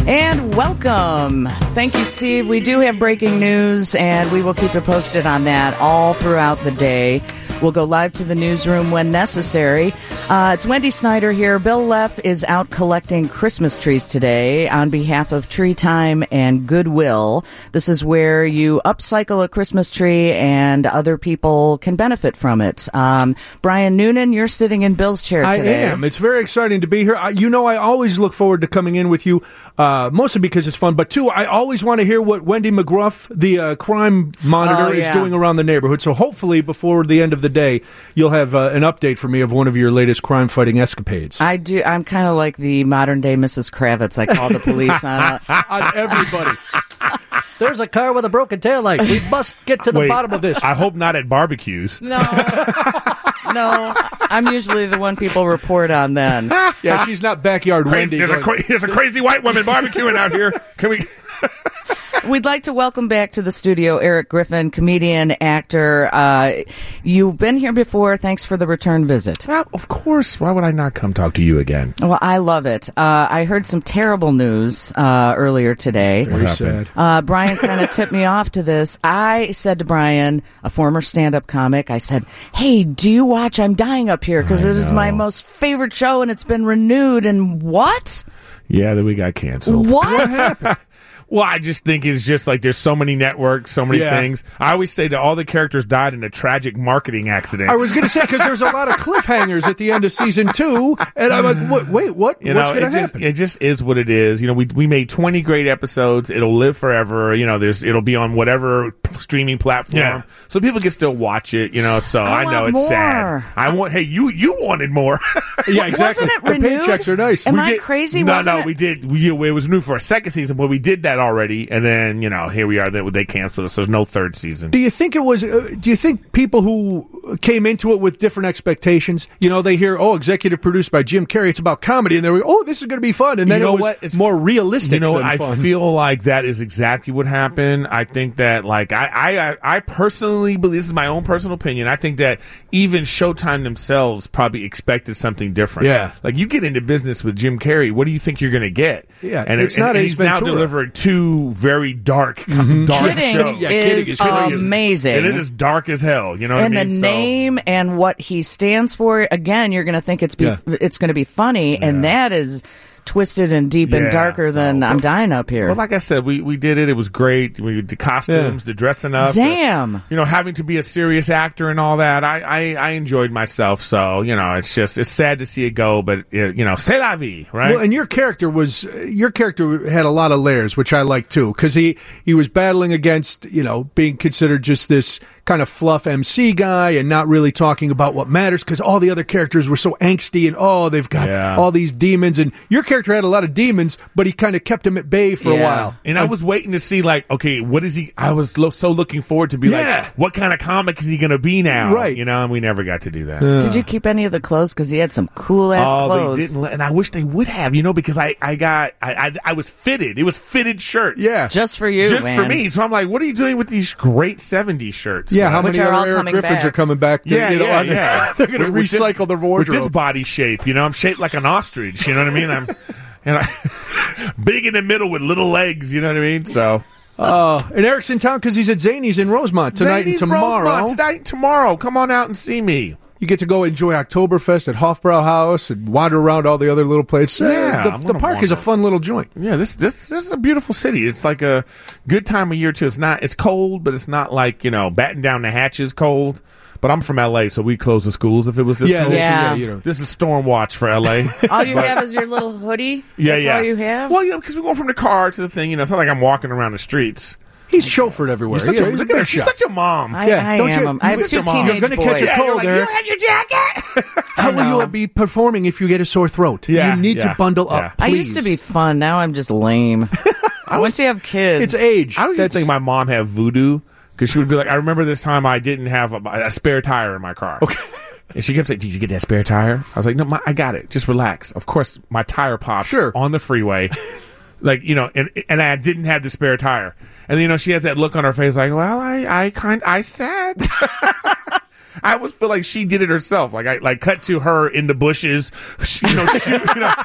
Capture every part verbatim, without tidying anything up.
And welcome. Thank you, Steve. We do have breaking news, and we will keep you posted on that all throughout the day. We'll go live to the newsroom when necessary. Uh, it's Wendy Snyder here. Bill Leff is out collecting Christmas trees today on behalf of Tree Time and Goodwill. This is where you upcycle a Christmas tree and other people can benefit from it. Um, Brian Noonan, you're sitting in Bill's chair today. I am. It's very exciting to be here. I, you know, I always look forward to coming in with you, uh, mostly because it's fun, but two, I always want to hear what Wendy McGruff, the uh, crime monitor, Oh, yeah. is doing around the neighborhood. So hopefully before the end of the day, you'll have uh, an update for me of one of your latest crime-fighting escapades. I do. I'm kind of like the modern-day Missus Kravitz. I call the police on, a, on everybody. There's a car with a broken taillight. We must get to the Wait, bottom of this. I hope not at barbecues. No. No. I'm usually the one people report on then. Yeah, she's not backyard Cra- Wendy. There's a, going, cra- there's a crazy white woman barbecuing out here. Can we... We'd like to welcome back to the studio Eric Griffin, comedian, actor. Uh, you've been here before. Thanks for the return visit. Well, of course. Why would I not come talk to you again? Well, I love it. Uh, I heard some terrible news uh, earlier today. Very sad. Uh, Brian kind of tipped me off to this. I said to Brian, a former stand-up comic, I said, hey, do you watch I'm Dying Up Here? Because it is my most favorite show, and it's been renewed. And what? Yeah, that we got canceled. What? Well, I just think it's just like there's so many networks, so many Yeah. things. I always say that all the characters died in a tragic marketing accident. I was going to say, because there's a lot of cliffhangers at the end of season two, and I'm like, what, wait, what? You What's know, going it to just, happen? it just is what it is. You know, we we made twenty great episodes. It'll live forever. You know, there's it'll be on whatever streaming platform, Yeah. so people can still watch it. You know, so I I, know want it's more. sad. I want. Hey, you you wanted more. Yeah, exactly. Wasn't it The renewed? paychecks are nice. Am We I did- crazy? No, Wasn't no, it? we did. We, it was new for a second season, but we did that already, and then you know, here we are. They, they canceled us. So there's no third season. Do you think it was? Uh, do you think people who came into it with different expectations? You know, they hear, "Oh, executive produced by Jim Carrey. It's about comedy," and they're, "Oh, this is going to be fun." And then You know it was what? It's- more realistic. You know, than I fun. feel like that is exactly what happened. I think that, like, I, I, I- I personally believe, this is my own personal opinion, I think that even Showtime themselves probably expected something different. Yeah. Like, you get into business with Jim Carrey, what do you think you're going to get? Yeah, and it's and, not and Ace he's now Ventura. delivered two very dark, Mm-hmm. dark Kidding shows. Yeah, Kidding is is crazy. amazing. And it is dark as hell. You know what and I mean? the So- name and what he stands for, again, you're going to think it's be, Yeah. it's going to be funny, and that is twisted and deep and Yeah, darker so- than I'm Dying Up Here. Well, like I said, we, we did it. It was great. We the costumes, the dressing up. the- Damn. you know, having to be a serious actor and all that. I, I, I enjoyed myself. So, you know, it's just, it's sad to see it go, but, it, you know, c'est la vie, right? Well, and your character was your character had a lot of layers, which I like too, because he he was battling against, you know, being considered just this kind of fluff M C guy and not really talking about what matters, because all the other characters were so angsty and oh, they've got Yeah. all these demons, and your character had a lot of demons, but he kind of kept him at bay for a Yeah. while. And I was waiting to see, like, okay, what is he? I was lo- so looking forward to be Yeah. like, what kind of comic is he going to be now? Right. You know, and we never got to do that. Did you keep any of the clothes? Because he had some cool ass Oh, clothes. they didn't, let, and I wish they would have, you know, because I, I got, I, I, I was fitted. It was fitted shirts. Yeah. Just for you, Just man. for me. So I'm like, what are you doing with these great seventies shirts? Yeah, man? how Which many are all other Eric coming Griffins back. are coming back to, Yeah, you know, yeah, on- yeah. they're going to With- with this- recycle their wardrobe. With this body shape, you know, I'm shaped like an ostrich. You know what I mean? I'm, and I, big in the middle with little legs. You know what I mean? So Uh, and Eric's in town because he's at Zany's in Rosemont tonight Zany's and tomorrow. Rosemont, tonight and tomorrow. Come on out and see me. You get to go enjoy Oktoberfest at Hofbrau House and wander around all the other little places. Uh, Yeah, the, I'm the gonna park is a wander. fun little joint. Yeah, this this this is a beautiful city. It's like a good time of year too. It's not it's cold, but it's not like, you know, batten down the hatches cold. But I'm from L A, so we close the schools if it was this Yeah, cold. this is- Yeah. yeah, you know. This is storm watch for L A. All you have is your little hoodie? Yeah, That's yeah. all you have? Well, yeah, because we go from the car to the thing. You know, it's not like I'm walking around the streets. He's chauffeured everywhere. You're such Yeah, a, he's look a at her. big She's shot. such a mom. I, Yeah, I don't am. you- I have you're two such a mom. teenage You're gonna boys. catch a yeah, cold you're like, there. you don't have your jacket. How will know. you be performing if you get a sore throat? Yeah, you need yeah, to bundle yeah. up. I used to please. be fun. Now I'm just lame. Once you have kids. It's age. I was just That's- thinking my mom had voodoo because she would be like, I remember this time I didn't have a, a spare tire in my car. Okay. And she kept saying, did you get that spare tire? I was like, no, my, I got it. Just relax. Of course, my tire popped Sure. on the freeway. Like, you know, and and I didn't have the spare tire. And then, you know, she has that look on her face like, well, I, I kind, I said. I always feel like she did it herself. Like I like cut to her in the bushes, sh- you know, shoot, you know,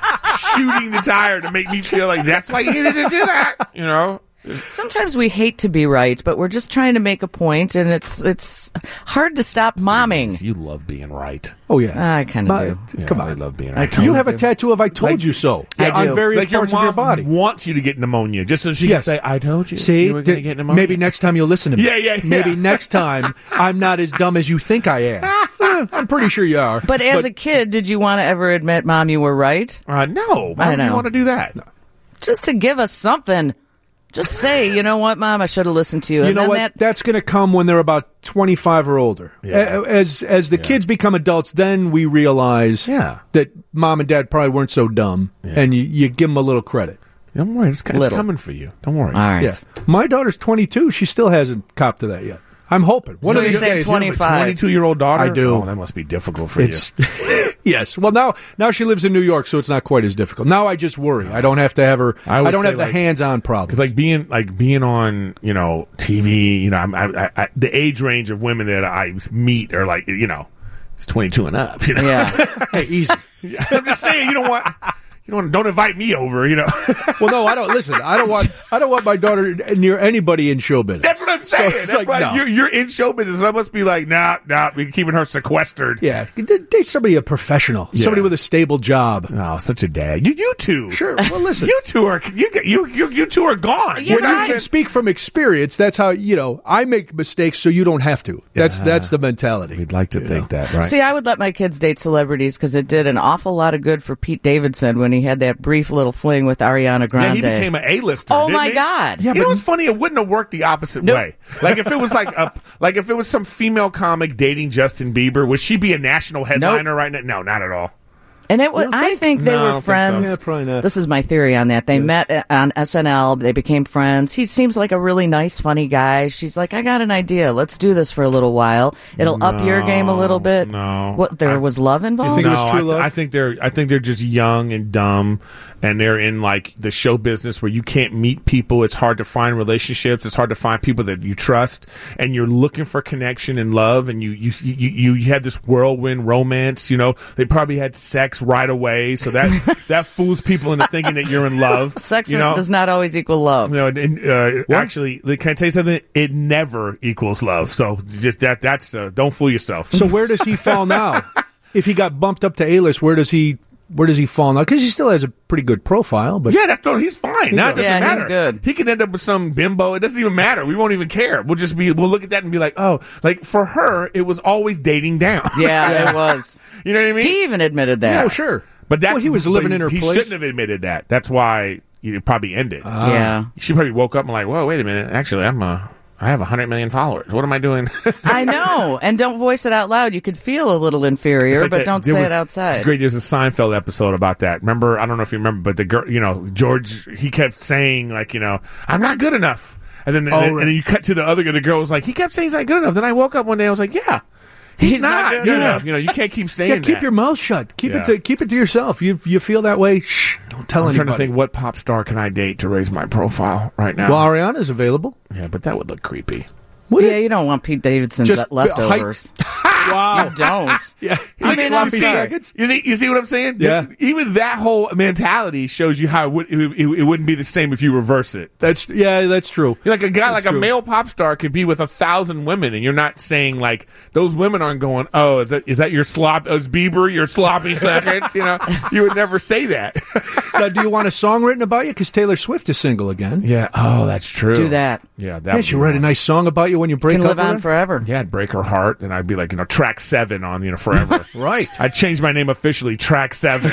shooting the tire to make me feel like that's why you needed to do that. You know. Sometimes we hate to be right, but we're just trying to make a point, and it's it's hard to stop momming. You love being right. Oh yeah, I kind of do. Yeah, Come I on, love being I right. totally you have a do. tattoo of "I told Like- you so" I do. on various Like your parts mom of your body. wants you to get pneumonia, just so she Yes. can say, "I told you." See, you were going to d- get pneumonia. maybe next time you'll listen to me. Yeah, yeah, yeah. Maybe next time I'm not as dumb as you think I am. Eh, I'm pretty sure you are. But as a kid, did you want to ever admit, Mom, you were right? Uh, no, why I would you know. want to do that? Just to give us something. Just say, you know what, Mom, I should have listened to you. You and know then what? That, That's going to come when they're about twenty-five or older. Yeah. A- As as the kids become adults, then we realize Yeah. that Mom and Dad probably weren't so dumb, and you, you give them a little credit. Don't worry, it's, it's Little. coming for you. Don't worry. all right. Yeah. My daughter's twenty-two. She still hasn't copped to that yet. I'm hoping. One So of you're these saying days, twenty-five. twenty-two-year-old daughter? I do. Oh, that must be difficult for It's you. yes. Well, now now she lives in New York, so it's not quite as difficult. Now I just worry. I don't have to have her. I I, would don't say, have the like- hands-on problem. Because like being like being on you know T V, you know, I'm, I, I, I, the age range of women that I meet are like you know it's twenty-two and up. You know, Yeah. Hey, easy. I'm just saying you don't want you don't don't invite me over. You know, Well, no, I don't. Listen, I don't want. I don't want my daughter near anybody in show business. that's what I'm So saying. it's That's like, why no. you're, you're in show business. So I must be like, nah, nah. We're keeping her sequestered. Yeah, d- date somebody a professional, somebody with a stable job. Oh, such a dad. You, you two. Sure. Well, listen. You two are you you you, you two are gone. Yeah, when but you I- can speak from experience, that's how you know I make mistakes, so you don't have to. That's that's the mentality. We'd like to think that, right? See, I would let my kids date celebrities because it did an awful lot of good for Pete Davidson when he had that brief little fling with Ariana Yeah, Grande. he became an A-lister. Oh, didn't my he? God. Yeah, you know what's funny? It wouldn't have worked the opposite Nope. way. Like if it was like a like if it was some female comic dating Justin Bieber, would she be a national headliner right now? No, not at all. And it was, don't I think? think they No, I were don't think so. friends. Yeah, probably not. This is my theory on that. They met uh, on S N L. They became friends. He seems like a really nice, funny guy. She's like, I got an idea. Let's do this for a little while. It'll up your game a little bit. no. What, there I- was love involved? think it No, was I, true th- love? I think they're I think they're just young and dumb, and they're in like the show business where you can't meet people. It's hard to find relationships. It's hard to find people that you trust, and you're looking for connection and love. And you you you you, you had this whirlwind romance. You know, they probably had sex right away, so that that fools people into thinking that you're in love. Sex you know? does not always equal love. You know, and, and, uh, actually, can I tell you something? It never equals love. So just that that's uh, don't fool yourself. So where does he fall now? If he got bumped up to A-list, where does he where does he fall now? Because he still has a pretty good profile, but yeah, that's no, he's fine. Now it doesn't Yeah, matter. he's good. He could end up with some bimbo. It doesn't even matter. We won't even care. We'll just be. We'll look at that and be like, oh, like for her, it was always dating down. Yeah, it was. You know what I mean? He even admitted that. oh sure. but that's well, he was but living in her He place. shouldn't have admitted that. That's why you probably ended. Yeah. She probably woke up and like, whoa, wait a minute. Actually, I'm a. I have a hundred million followers. What am I doing? I know. And don't voice it out loud. You could feel a little inferior, It's like but that- don't there say was- it outside. It's great. There's a Seinfeld episode about that. Remember? I don't know if you remember, but the girl, you know, George, he kept saying like, you know, I'm not good enough. And then, and, Oh, then right. and then you cut to the other guy. The girl was like, he kept saying he's not good enough. Then I woke up one day. I was like, yeah, he's, He's not, not good, good enough. You know, you can't keep saying Yeah, keep that. your mouth shut. Keep Yeah. it to keep it to yourself. You you feel that way? Shh, don't tell I'm anybody. trying to think what pop star can I date to raise my profile right now. Well, Ariana's available. yeah, but that would look creepy. Would Yeah, it? you don't want Pete Davidson's Just leftovers. Wow. You don't. Yeah, I He's mean, I'm sloppy sorry. seconds. You see, you see what I'm saying? Yeah. Th- Even that whole mentality shows you how it, would, it, it, it wouldn't be the same if you reverse it. That's yeah, that's true. You're like a guy, That's like true. a male pop star could be with a thousand women, and you're not saying like those women aren't going, oh, is that is that your slop? Is Bieber your sloppy seconds? You know, you would never say that. Now, do you want a song written about you? Because Taylor Swift is single again. Yeah. Oh, that's true. Do that. Yeah. That Yeah, would she be write a one. nice song about you when you break Can up live with on her? forever. Yeah, I'd break her heart, and I'd be like, you know, track seven on, you know, forever. Right. I'd change my name officially, track seven.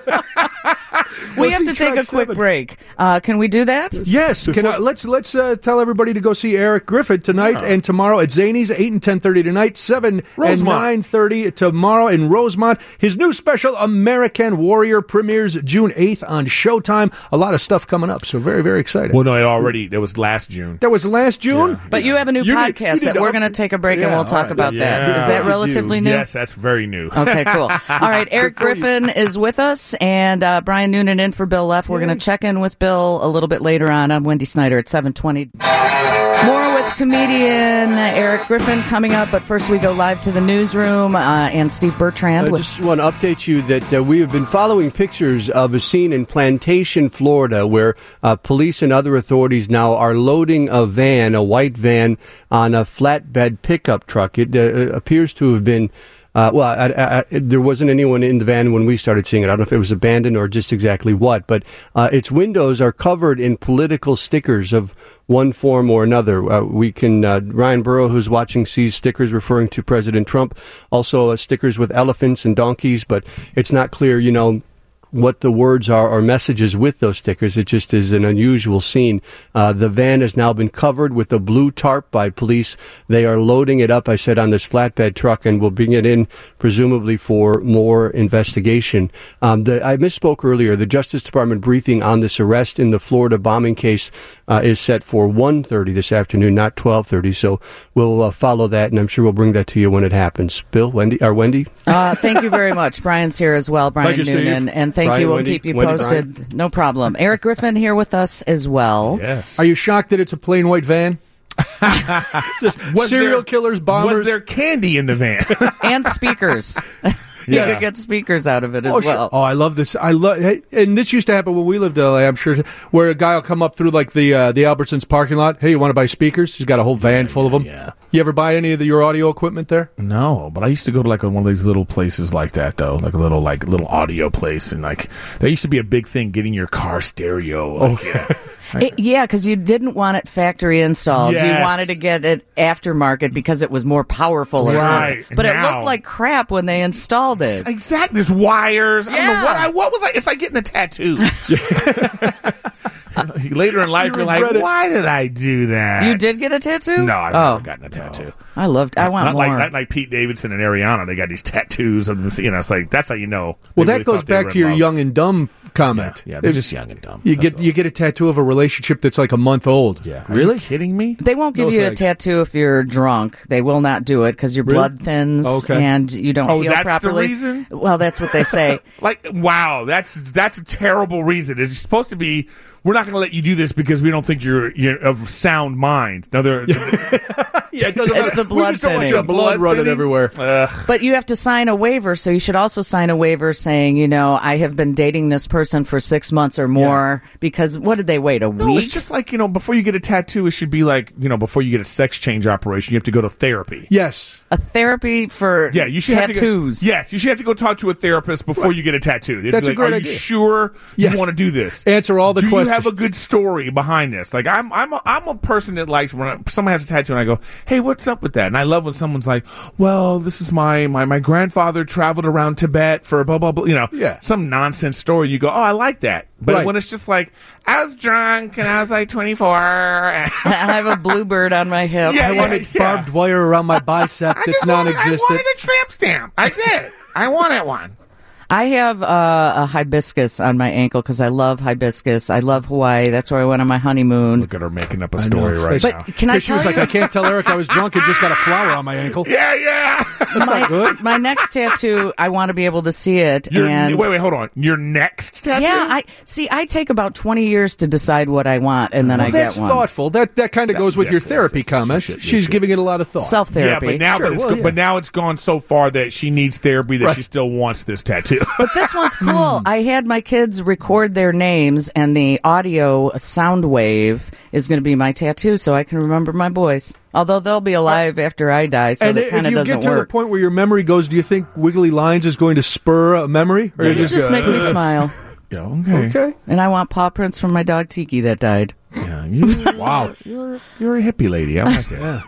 We Go have see to take Track a quick seven. break. Uh, can we do that? Yes. Can I, let's let's uh, tell everybody to go see Eric Griffin tonight and tomorrow at Zany's, eight and ten thirty tonight, seven and Rosemont. nine thirty tomorrow in Rosemont. His new special, American Warrior, premieres June eighth on Showtime. A lot of stuff coming up, so very, very excited. Well, no, it already, that was last June. That was last June? But you have a new You need- podcast you need that to we're up- going to take a break and Yeah, we'll talk all right. about that. Yeah, Is that we relatively do. new? Yes, that's very new. Okay, cool. All right, Eric Griffin is with us, and uh, Brian Noonan in for Bill Leff. We're going to check in with Bill a little bit later on. I'm Wendy Snyder at seven twenty. More with comedian Eric Griffin coming up, but first we go live to the newsroom, uh, and Steve Bertrand. I with- just want to update you that uh, we have been following pictures of a scene in Plantation, Florida, where uh, police and other authorities now are loading a van, a white van, on a flatbed pickup truck. It uh, appears to have been Uh, well, I, I, I, there wasn't anyone in the van when we started seeing it. I don't know if it was abandoned or just exactly what, but uh, its windows are covered in political stickers of one form or another. Uh, we can, uh, Ryan Burrow, who's watching, sees stickers referring to President Trump, also uh, stickers with elephants and donkeys, but it's not clear, you know, what the words are or messages with those stickers. It just is an unusual scene. Uh, the van has now been covered with a blue tarp by police. They are loading it up, I said, on this flatbed truck and will bring it in presumably for more investigation. Um, the, I misspoke earlier. The Justice Department briefing on this arrest in the Florida bombing case uh, is set for one thirty this afternoon, not twelve thirty. So we'll uh, follow that, and I'm sure we'll bring that to you when it happens. Bill, Wendy, or Wendy? Uh, thank you very much. Brian's here as well, Brian Thank you, Noonan. Steve. And thank Brian, you. We'll Wendy, keep you Wendy, posted. Brian. No problem. Eric Griffin here with us as well. Yes. Are you shocked that it's a plain white van? Was Serial there- killers, bombers. Was there candy in the van? And speakers. You Yeah. could get speakers out of it as Oh, sure. well. Oh, I love this. I love, and this used to happen when we lived in L A. I'm sure, where a guy will come up through like the uh, the Albertsons parking lot. Hey, you want to buy speakers? He's got a whole van full of them. yeah. You ever buy any of the, your audio equipment there? No, but I used to go to like one of these little places like that though, like a little like little audio place, and like that used to be a big thing, getting your car stereo. Like, yeah. It, yeah, because you didn't want it factory installed. You Yes. wanted to get it aftermarket because it was more powerful or Right. something. But it Now- looked like crap when they installed it. Exactly. There's wires. I don't Yeah. know what I what was I it's like getting a tattoo. Later in life, You you're like, regret it. why did I do that? You did get a tattoo? No, I've oh, never gotten a tattoo. I loved. I want Not more. like not like Pete Davidson and Ariana. They got these tattoos of them. You know, it's like that's how you know. Well, they that really goes thought they were back to in your love. young and dumb comment. Yeah, they're If just young and dumb. You That's get you get a tattoo of a relationship that's like a month old. all. Yeah, Are Really? you kidding me? They won't give No you thanks. a tattoo if you're drunk. They will not do it because your Really? blood thins Okay. and you don't Oh, heal that's the properly. reason? Well, that's what they say. Like, wow, that's that's a terrible reason. It's supposed to be. We're not going to let you do this because we don't think you're you're of sound mind. No, they're, Yeah, it doesn't It's matter. the blood We just don't want thinning. your blood Blood running thinning? everywhere. But you have to sign a waiver, so you should also sign a waiver saying, you know, I have been dating this person for six months or more. Because what did they wait a no, week? it's just like, you know, before you get a tattoo, it should be like, you know, before you get a sex change operation, you have to go to therapy. Yes. a therapy for Yeah, you should tattoos. have to go, yes, you should have to go talk to a therapist before you get a tattoo. They'd That's be a like, great Are idea. you sure Yes. you want to do this? Answer all the do questions. you have a good story behind this? Like, I'm, I'm, a, I'm a person that likes when I, someone has a tattoo and I go, "Hey, what's up with that?" And I love when someone's like, "Well, this is my, my, my grandfather traveled around Tibet for blah blah blah." You know, Yeah. some nonsense story. You go, "Oh, I like that." But Right. when it's just like, "I was drunk and I was like twenty-four." I have a bluebird on my hip. Yeah, I yeah, wanted yeah. barbed wire around my bicep I that's just wanted, I non-existent. wanted a tramp stamp. I did. I wanted one. I have uh, a hibiscus on my ankle because I love hibiscus. I love Hawaii. That's where I went on my honeymoon. Look at her making up a I story know. right But now. Can I she tell was like, you? I can't tell Eric I was drunk and just got a flower on my ankle. Yeah, yeah. That's my, not good. my next tattoo, I want to be able to see it. Your, and wait, wait, hold on. Your next tattoo? yeah, I see. I take about twenty years to decide what I want, and then Well, I that's get one. thoughtful. That that kind of goes with yes, your yes, therapy yes, yes, comments. yes, yes, She's yes. giving it a lot of thought. Self Yeah, therapy. but now, Sure, but, it's well, go- yeah. but now it's gone so far that she needs therapy that Right. she still wants this tattoo. But this one's cool. I had my kids record their names, and the audio sound wave is going to be my tattoo, so I can remember my boys. Although they'll be alive after I die, so and that if kind of you doesn't get to work. the point where your memory goes, do you think Wiggly Lines is going to spur a memory? Or You just go, make me "Uh, smile. yeah, okay. Okay. And I want paw prints from my dog Tiki that died. Yeah, you, Wow. you're, you're a hippie lady. I like it.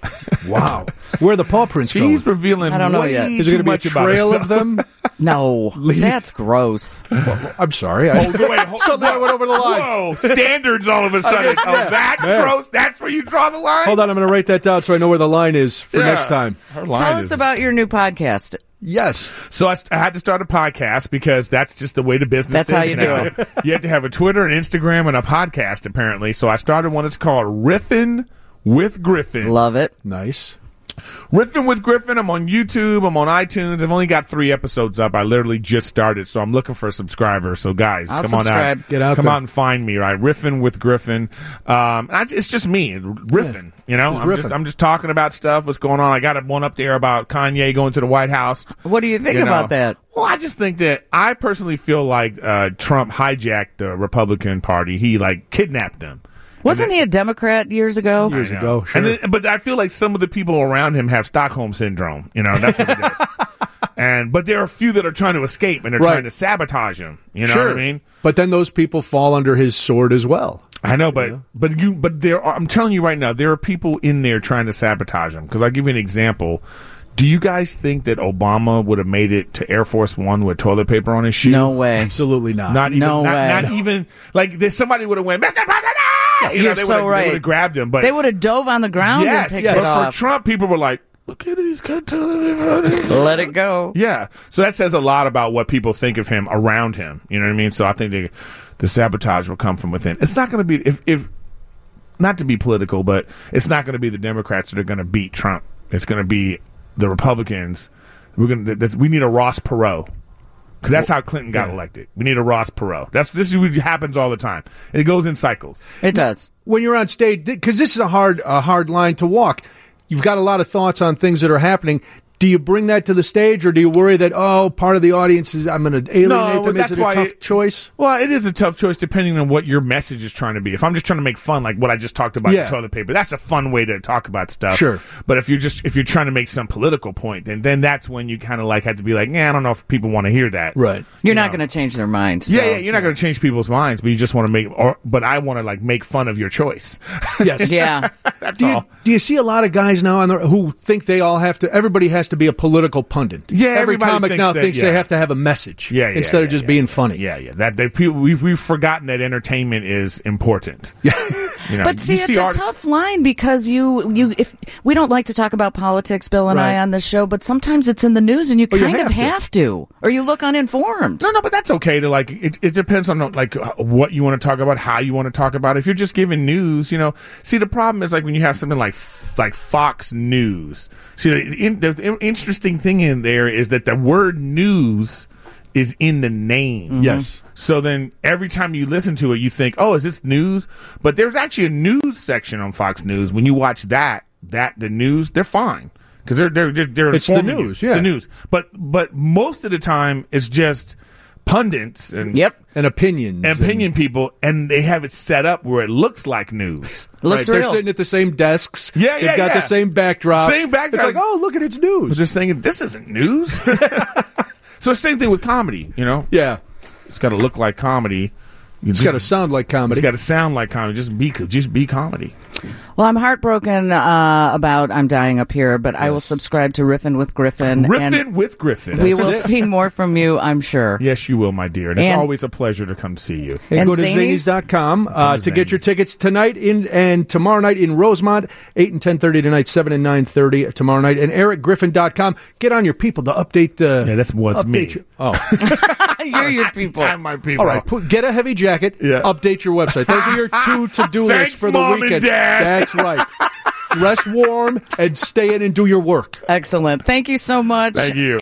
Wow. Where are the paw prints She's going? revealing I don't know way yet. Is too there going much to be a about trail herself. of them? No, that's gross. Well, I'm sorry. I, Oh, wait, hold- suddenly I went over the line. Whoa, standards all of a sudden. guess, Oh, yeah. that's Man. gross. That's where you draw the line? Hold on, I'm going to write that down so I know where the line is for Yeah. next time. Her line Tell is- us about your new podcast. Yes. So I, st- I had to start a podcast because that's just the way the business That's is how you do now. it. You have to have a Twitter, an Instagram, and a podcast, apparently. So I started one that's called Riffin' with Griffin. Love it. Nice. Riffing with Griffin. I'm on YouTube. I'm on iTunes. I've only got three episodes up. I literally just started, so I'm looking for a subscriber. So, guys, I'll come subscribe. on out. Get out Come there. out and find me, right? Riffing with Griffin. Um, I, it's just me, riffing, you know? I'm riffing. just, I'm just talking about stuff, what's going on. I got one up there about Kanye going to the White House. What do you think You know. about that? Well, I just think that I personally feel like uh, Trump hijacked the Republican Party. He, like, kidnapped them. Wasn't he a Democrat years ago? Years I know. ago, sure. And then, but I feel like some of the people around him have Stockholm syndrome. You know, that's what it is. And but there are a few that are trying to escape and they're Right. trying to sabotage him. You know sure. what I mean? But then those people fall under his sword as well. I know, but but you but there are. I'm telling you right now, there are people in there trying to sabotage him. Because I'll give you an example. Do you guys think that Obama would have made it to Air Force One with toilet paper on his shoe? No way. Absolutely not. Not even. No not, way. not even like there, somebody would have went, Mister President. You You're know, they so would've- right. They would have grabbed him, but They would have dove on the ground and yes, picked yes. it But off. for Trump, people were like, "Look at it, he's got toilet paper on it." Let it go. Yeah, so that says a lot about what people think of him around him. You know what I mean? So I think the, the sabotage will come from within. It's not going to be if if not to be political, but it's not going to be the Democrats that are going to beat Trump. It's going to be the Republicans. We're going to we need a Ross Perot. Because that's how Clinton got elected. We need a Ross Perot. That's this is what happens all the time. And it goes in cycles. It does. When you're on stage, because this is a hard, a hard line to walk. You've got a lot of thoughts on things that are happening. Do you bring that to the stage, or do you worry that, oh, part of the audience is, I'm going to alienate No, them? that's Is it why a tough it- choice? Well, it is a tough choice depending on what your message is trying to be. If I'm just trying to make fun, like what I just talked about, Yeah. the toilet paper, that's a fun way to talk about stuff. Sure. But if you're just if you're trying to make some political point, then then that's when you kind of like have to be like, yeah, I don't know if people want to hear that. Right. You're You not know. going to change their minds. Yeah, so. yeah, you're not going to change people's minds, but you just want to make. Or, but I want to like make fun of your choice. Yes. Yeah. That's Do you, all. do you see a lot of guys now on the, who think they all have to, everybody has to be a political pundit? Yeah, Every everybody comic thinks now that, thinks yeah. they have to have a message Yeah, yeah, instead of yeah, just yeah. being funny. Yeah, yeah. That they people we've we've forgotten that entertainment is important. Yeah. You know, But see, you it's a art- tough line because you, you, if we don't like to talk about politics, Bill and Right. I on this show, but sometimes it's in the news and you Well, you kind of have to. have to, or you look uninformed. No, no, but that's okay to like. It, it depends on like what you want to talk about, how you want to talk about it. If you're just giving news, you know. See, the problem is like when you have something like like Fox News. See, the, in, the interesting thing in there is that the word news is in the name. Yes. So then every time you listen to it, you think, "Oh, is this news?" But there's actually a news section on Fox News. When you watch that, that the news, they're fine because they're they're they're, they're It's the informing you. news, It's yeah. the news. But but most of the time, it's just pundits and Yep. And opinions. and opinion people, and they have it set up where it looks like news. Looks Right, real. They're sitting at the same desks. Yeah, They've yeah, got yeah. the same backdrops. Same backdrop. It's like, oh, look at it's I news. was just saying, this isn't news. So same thing with comedy. You know, Yeah. it's got to look like comedy. You It's just- got to sound like comedy. It's got to sound like comedy. Just be just be comedy. Well, I'm heartbroken uh, about I'm Dying Up Here, but I will subscribe to Riffin with Griffin. Griffin and with Griffin. we That's will it. see more from you, I'm sure. Yes, you will, my dear. And it's And- always a pleasure to come see you. And, And go to Zanies? zanies dot com uh, to to get your Zanies. tickets tonight in and tomorrow night in Rosemont, eight and ten thirty tonight, seven and nine thirty tomorrow night, and eric griffin dot com. Get on your people to update. Uh, Yeah, that's what's me. update your- oh, You're your people. I'm my people. all right. Put, get a heavy jacket. Yeah. Update your website. Those are your two to-do lists Thanks, for the Mom and weekend. Dad. That's right. Dress warm and stay in and do your work. Excellent. Thank you so much. Thank you.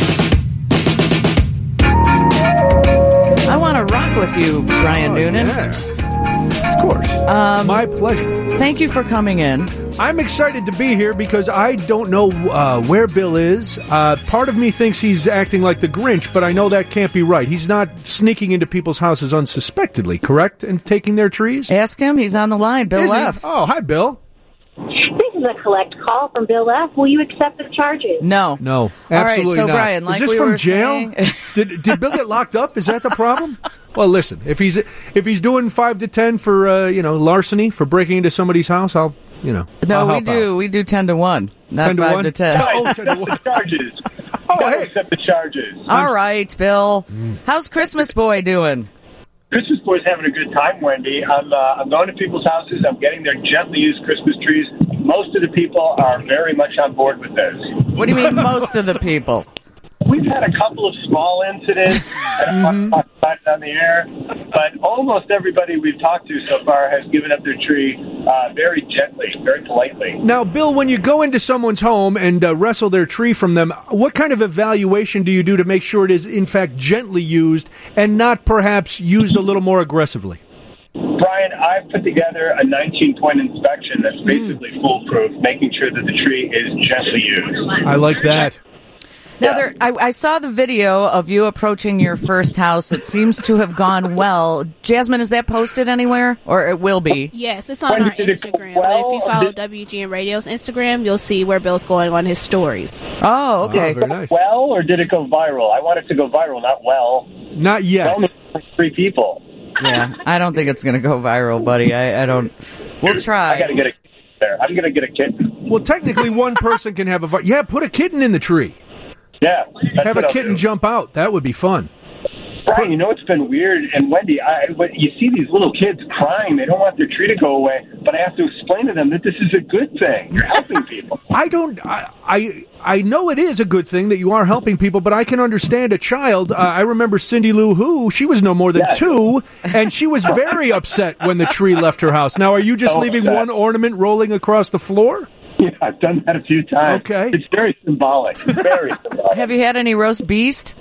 I want to rock with you, Brian Noonan. Yeah. Of course. Um, My pleasure. Thank you for coming in. I'm excited to be here because I don't know uh, where Bill is. Uh, part of me thinks he's acting like the Grinch, but I know that can't be right. He's not sneaking into people's houses unsuspectedly, correct? And taking their trees? Ask him. He's on the line. Bill Is he? F. Oh, hi, Bill. This is a collect call from Bill F. Will you accept the charges? No. No, All right, absolutely so not. Brian, like is this we from were jail? saying- did did Bill get locked up? Is that the problem? Well, listen, if he's if he's doing five to ten for uh, you know larceny for breaking into somebody's house, I'll you know No, I'll we help do. out. We do ten to one, not ten to five one? to ten. Oh, ten to one. charges. Oh, Gotta hey. accept the charges. All right, Bill. How's Christmas boy doing? Christmas boy's having a good time, Wendy. I'm uh, I'm going to people's houses. I'm getting their gently used Christmas trees. Most of the people are very much on board with this. What do you mean, most of the people? We've had a couple of small incidents and I'm not talking about it on the air, but almost everybody we've talked to so far has given up their tree uh, very gently, very politely. Now, Bill, when you go into someone's home and uh, wrestle their tree from them, what kind of evaluation do you do to make sure it is, in fact, gently used and not perhaps used a little more aggressively? Brian, I've put together a nineteen-point inspection that's basically mm. foolproof, making sure that the tree is gently used. I like that. Now, Yeah. there, I, I saw the video of you approaching your first house. It seems to have gone well. Jasmine, is that posted anywhere? Or it will be? Yes, it's on When our did it go Instagram. well? But if you follow Did- W G N Radio's Instagram, you'll see where Bill's going on his stories. Oh, okay. Oh, very nice. Well, or did it go viral? I want it to go viral, not well. Not yet. Only three people. Yeah, I don't think it's going to go viral, buddy. I, I don't. We'll I got to try. get a there. I'm going to get a kitten. Well, technically, one person can have a... vi- Yeah, put a kitten in the tree. Yeah. That's Have what a I'll kitten do. jump out. That would be fun. Brian, you know what's been weird? And Wendy, I, when you see these little kids crying. They don't want their tree to go away, but I have to explain to them that this is a good thing. You're helping people. I don't... I, I I know it is a good thing that you are helping people, but I can understand a child. Uh, I remember Cindy Lou Who. She was no more than Yes. two, and she was very upset when the tree left her house. Now, are you just So leaving upset. one ornament rolling across the floor? Yeah, I've done that a few times. Okay. It's very symbolic. Very symbolic. Have you had any roast beast?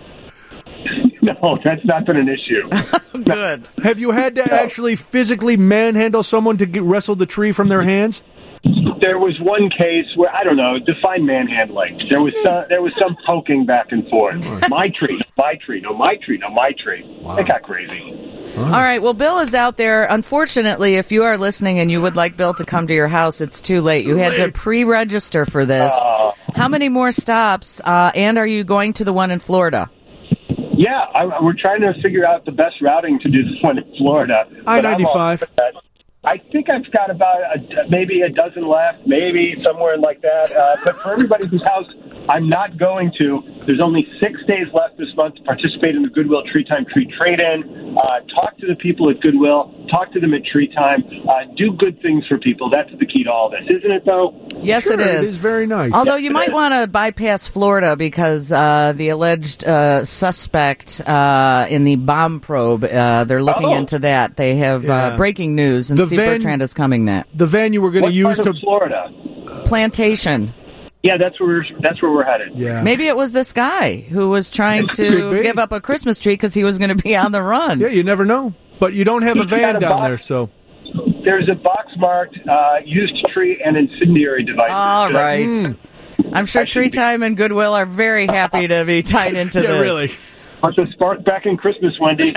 No, that's not been an issue. Good. Have you had to actually physically manhandle someone to get, wrestle the tree from their hands? There was one case where, I don't know, define manhandling. There was some, there was some poking back and forth. My tree, my tree, no, my tree, no, my tree. It got crazy. All right. Well, Bill is out there. Unfortunately, if you are listening and you would like Bill to come to your house, it's too late. you had to late. pre-register for this. Oh. How many more stops? Uh, and are you going to the one in Florida? Yeah, I, we're trying to figure out the best routing to do this one in Florida. I But I'm all ninety-five. for that. I think I've got about a, maybe a dozen left, maybe somewhere like that. Uh, but for everybody whose house I'm not going to, there's only six days left this month to participate in the Goodwill Tree Time Tree Trade-In. Uh, talk to the people at Goodwill. Talk to them at Tree Time. Uh, do good things for people. That's the key to all this, isn't it, though? Yes, Sure, it is. It is very nice. Although you might want to bypass Florida because uh, the alleged uh, suspect uh, in the bomb probe, uh, they're looking Oh. into that. They have Yeah. uh, breaking news, and The Steve van- Bertrand is coming that. The van you were going What to use part to... of Florida? Plantation. Yeah, that's where we're, that's where we're headed. Yeah. Maybe it was this guy who was trying Could to be. give up a Christmas tree because he was going to be on the run. Yeah, you never know. But you don't have a He's got van a down box. there, so... There's a box marked uh, used tree and incendiary devices. All Should I- right. Mm. I'm sure I should Tree be- Time and Goodwill are very happy to be tied into Yeah, this. really. Want to spark back in Christmas, Wendy?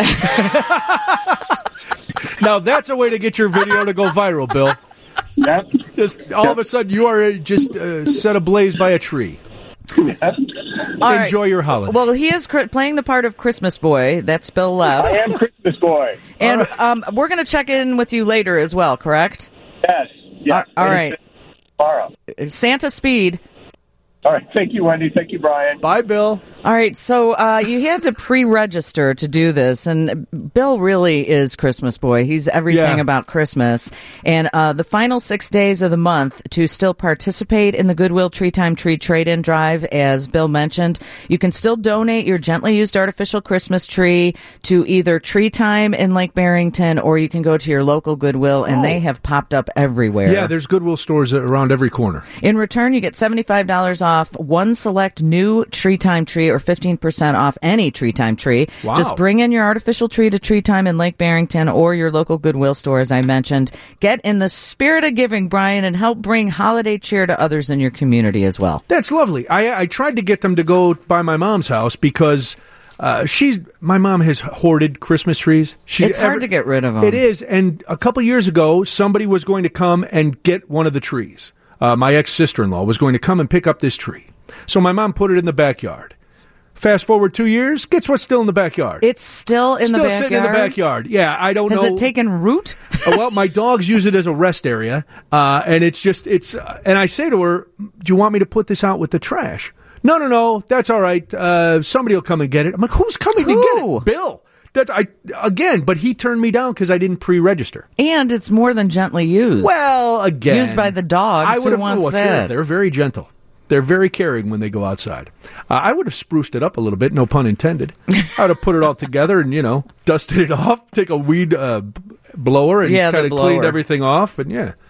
Now, that's a way to get your video to go viral, Bill. Yep. Just all of a sudden, you are uh, just uh, set ablaze by a tree. Yep. All right. Enjoy your holiday. Well, he is cr- playing the part of Christmas boy. That's Bill I Leff. am Christmas boy. And um, we're going to check in with you later as well, correct? Yes. Yes. All- all right. Tomorrow. Santa Speed. All right. Thank you, Wendy. Thank you, Brian. Bye, Bill. All right, so uh, you had to pre-register to do this, and Bill really is Christmas boy. He's everything Yeah. about Christmas. And uh, the final six days of the month to still participate in the Goodwill Tree Time Tree Trade-In Drive, as Bill mentioned, you can still donate your gently used artificial Christmas tree to either Tree Time in Lake Barrington, or you can go to your local Goodwill, and they have popped up everywhere. Yeah, there's Goodwill stores around every corner. In return, you get seventy-five dollars off one select new Tree Time tree, or fifteen percent off any Tree Time tree. Wow. Just bring in your artificial tree to Tree Time in Lake Barrington or your local Goodwill store, as I mentioned. Get in the spirit of giving, Brian, and help bring holiday cheer to others in your community as well. That's lovely. I, I tried to get them to go by my mom's house because uh, she's my mom has hoarded Christmas trees. She, It's hard to get rid of them. It is. And a couple years ago, somebody was going to come and get one of the trees. Uh, my ex-sister-in-law was going to come and pick up this tree. So my mom put it in the backyard. Fast forward two years, guess what's still in the backyard? It's still in still the backyard. sitting in the backyard. Yeah, I don't Has know. it taken root? Uh, well, my dogs use it as a rest area, uh, and it's just it's. Uh, and I say to her, "Do you want me to put this out with the trash?" No, no, no. That's all right. Uh, somebody will come and get it. I'm like, who's coming to get Who? it? Bill. That's I again, but he turned me down because I didn't pre-register. And it's more than gently used. Well, again, Used by the dogs. I Who would have wants well, sure, that? they're very gentle. They're very caring when they go outside. Uh, I would have spruced it up a little bit, no pun intended. I would have put it all together and, you know, dusted it off, take a weed uh, b- blower and Yeah, the kind of cleaned blower. everything off. And, yeah,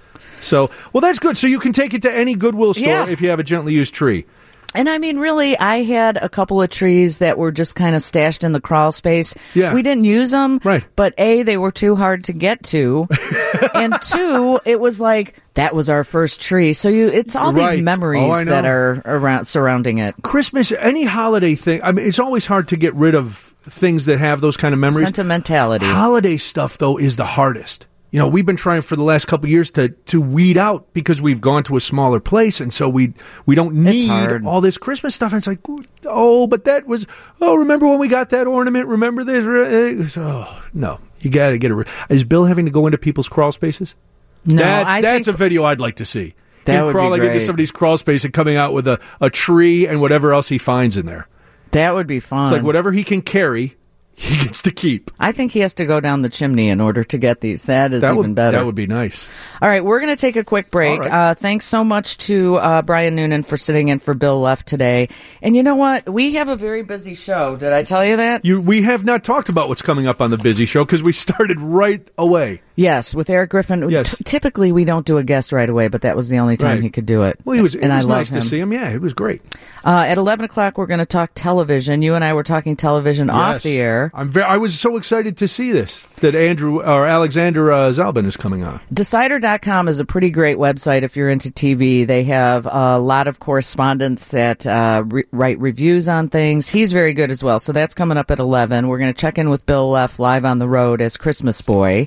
So, well, that's good. So you can take it to any Goodwill store Yeah. if you have a gently used tree. And I mean, really, I had a couple of trees that were just kind of stashed in the crawl space. Yeah. We didn't use them. Right. But A, they were too hard to get to. And two, it was like, that was our first tree. So you, it's all Right. these Oh, memories I know. that are around surrounding it. Christmas, any holiday thing, I mean, it's always hard to get rid of things that have those kind of memories. Sentimentality. Holiday stuff, though, is the hardest. You know, we've been trying for the last couple of years to, to weed out because we've gone to a smaller place, and so we we don't need hard. all this Christmas stuff. And it's like, oh, but that was, oh, remember when we got that ornament? Remember this? Oh, no, you got to get it. Is Bill having to go into people's crawl spaces? No, that, I that's think a video I'd like to see. That Him would be crawling into great. somebody's crawl space and coming out with a, a tree and whatever else he finds in there. that would be fun. It's like whatever he can carry, he gets to keep. I think he has to go down the chimney in order to get these. That is That even would, better. that would be nice. All right, we're going to take a quick break. All right. Uh, thanks so much to uh, Brian Noonan for sitting in for Bill Leff today. And you know what? We have a very busy show. Did I tell you that? You, we have not talked about what's coming up on the Busy Show because we started right away. Yes, with Eric Griffin. Yes. T- typically, we don't do a guest right away, but that was the only time Right. he could do it. Well, he was. It and was I love nice him. to see him. Yeah, it was great. Uh, at eleven o'clock, we're going to talk television. You and I were talking television off Yes. the air. I'm very. I was so excited to see this that Andrew or Alexander uh, Zalbin is coming on. Decider dot com is a pretty great website if you're into T V. They have a lot of correspondents that uh, re- write reviews on things. He's very good as well. So that's coming up at eleven. We're going to check in with Bill Leff live on the road as Christmas boy.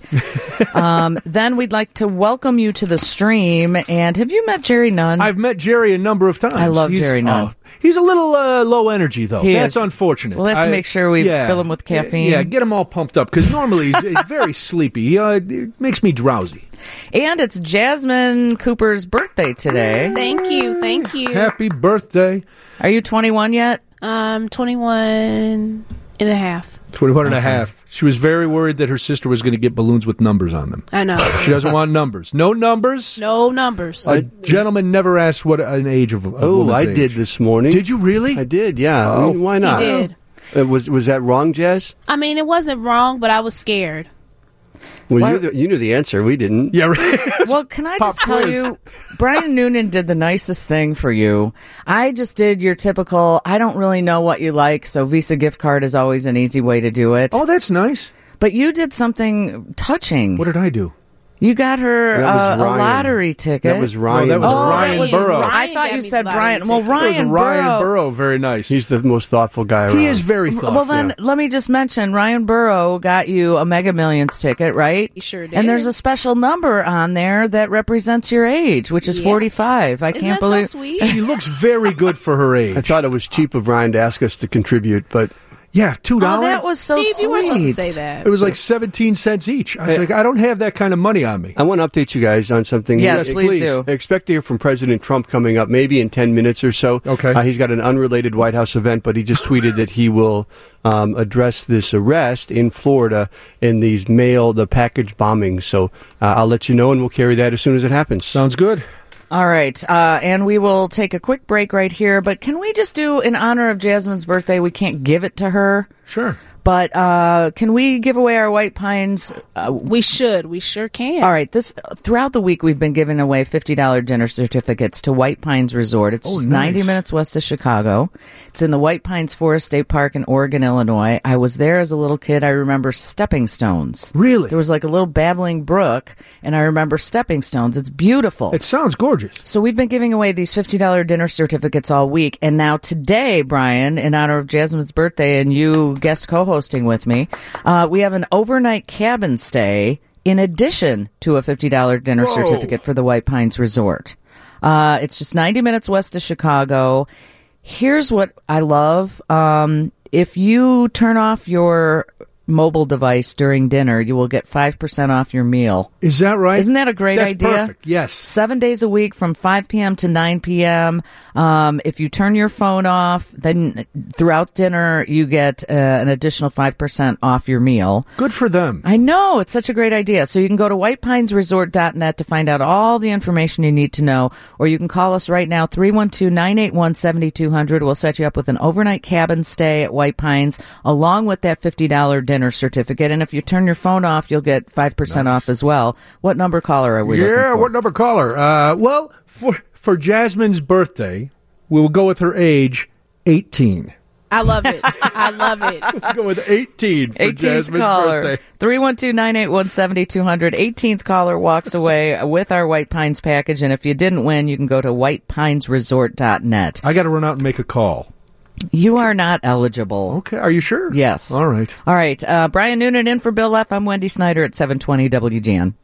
um, then we'd like to welcome you to the stream. And have you met Jerry Nunn? I've met Jerry a number of times. I love He's- Jerry Nunn. oh, he's a little uh, low energy, though. He That's is. unfortunate. We'll have to I- make sure we fill him with caffeine. Yeah, get him all pumped up because normally he's, he's very sleepy. He, uh, it makes me drowsy. And it's Jasmine Cooper's birthday today. Thank you, thank you. Happy birthday. Are you twenty-one yet? Um, twenty-one and a half. twenty-one and a half. She was very worried that her sister was going to get balloons with numbers on them. I know. She doesn't want numbers. No numbers. No numbers. A gentleman never asked what an age of a Oh, woman's I age. did this morning. Did you really? I did, yeah. I Oh. mean, why not? He did. Uh, was was that wrong, Jazz? I mean, it wasn't wrong, but I was scared. Well, Why- you, the, you knew the answer. We didn't. Yeah, right. Well, can I Pop just tell quiz. you, Brian Noonan did the nicest thing for you. I just did your typical, I don't really know what you like, so Visa gift card is always an easy way to do it. Oh, that's nice. But you did something touching. What did I do? You got her That was uh, a Ryan. lottery ticket. That was Ryan. that was oh, Ryan that was Burrow. I Ryan thought got you me said the Brian. lottery Well, ticket. Ryan It was Ryan Burrow. Burrow. Very nice. He's the most thoughtful guy around. he is very thoughtful. Well, then let me just mention Ryan Burrow got you a Mega Millions ticket, right? He sure did. And there's a special number on there that represents your age, which is Yeah. forty-five. I Isn't can't that so believe. sweet? She looks very good for her age. I thought it was cheap of Ryan to ask us to contribute, but Yeah, two Oh, dollars. that was so Steve, sweet. you were supposed to say that. It was like seventeen cents each. I was Hey. like, I don't have that kind of money on me. I want to update you guys on something. Yes, Uh, please do. Expect to hear from President Trump coming up maybe in ten minutes or so. Okay. Uh, he's got an unrelated White House event, but he just tweeted that he will um, address this arrest in Florida in these mail, the package bombings. So uh, I'll let you know, and we'll carry that as soon as it happens. Sounds good. All right, uh, and we will take a quick break right here. But can we just do, in honor of Jasmine's birthday, we can't give it to her, Sure. but uh, can we give away our White Pines? Uh, We should. We sure can. all right, this throughout the week we've been giving away fifty dollars dinner certificates to White Pines Resort. It's Oh, just nice. ninety minutes west of Chicago. It's in the White Pines Forest State Park in Oregon, Illinois. I was there as a little kid. I remember stepping stones. Really? There was like a little babbling brook, and I remember stepping stones. It's beautiful. It sounds gorgeous. So we've been giving away these fifty dollars dinner certificates all week. And now today, Brian, in honor of Jasmine's birthday and you guest co-hosting with me, uh, we have an overnight cabin stay in addition to a fifty dollars dinner Whoa. certificate for the White Pines Resort. Uh, it's just ninety minutes west of Chicago. Here's what I love. Um, if you turn off your mobile device during dinner, you will get five percent off your meal. Is that right? Isn't that a great That's idea? perfect. Yes. Seven days a week from five p.m. to nine p.m. Um, if you turn your phone off, then throughout dinner, you get uh, an additional five percent off your meal. Good for them. I know. It's such a great idea. So you can go to white pines resort dot net to find out all the information you need to know, or you can call us right now, three one two, nine eight one, seven two zero zero. We'll set you up with an overnight cabin stay at White Pines, along with that fifty dollars dinner dinner certificate. And if you turn your phone off, you'll get five percent Nice. off as well. What number caller are we looking Yeah, for? what number caller? Uh, well, for for Jasmine's birthday, we will go with her age, eighteen. I love it. I love it. We'll go with eighteen for eighteenth Jasmine's caller. birthday. three one two, nine eight one, seven two zero zero. eighteenth caller walks away with our White Pines package. And if you didn't win, you can go to white pines resort dot net. I got to run out and make a call. You are not eligible. Okay, are you sure? Yes. All right. All right. Uh, Brian Noonan in for Bill F. I'm Wendy Snyder at seven twenty W G N.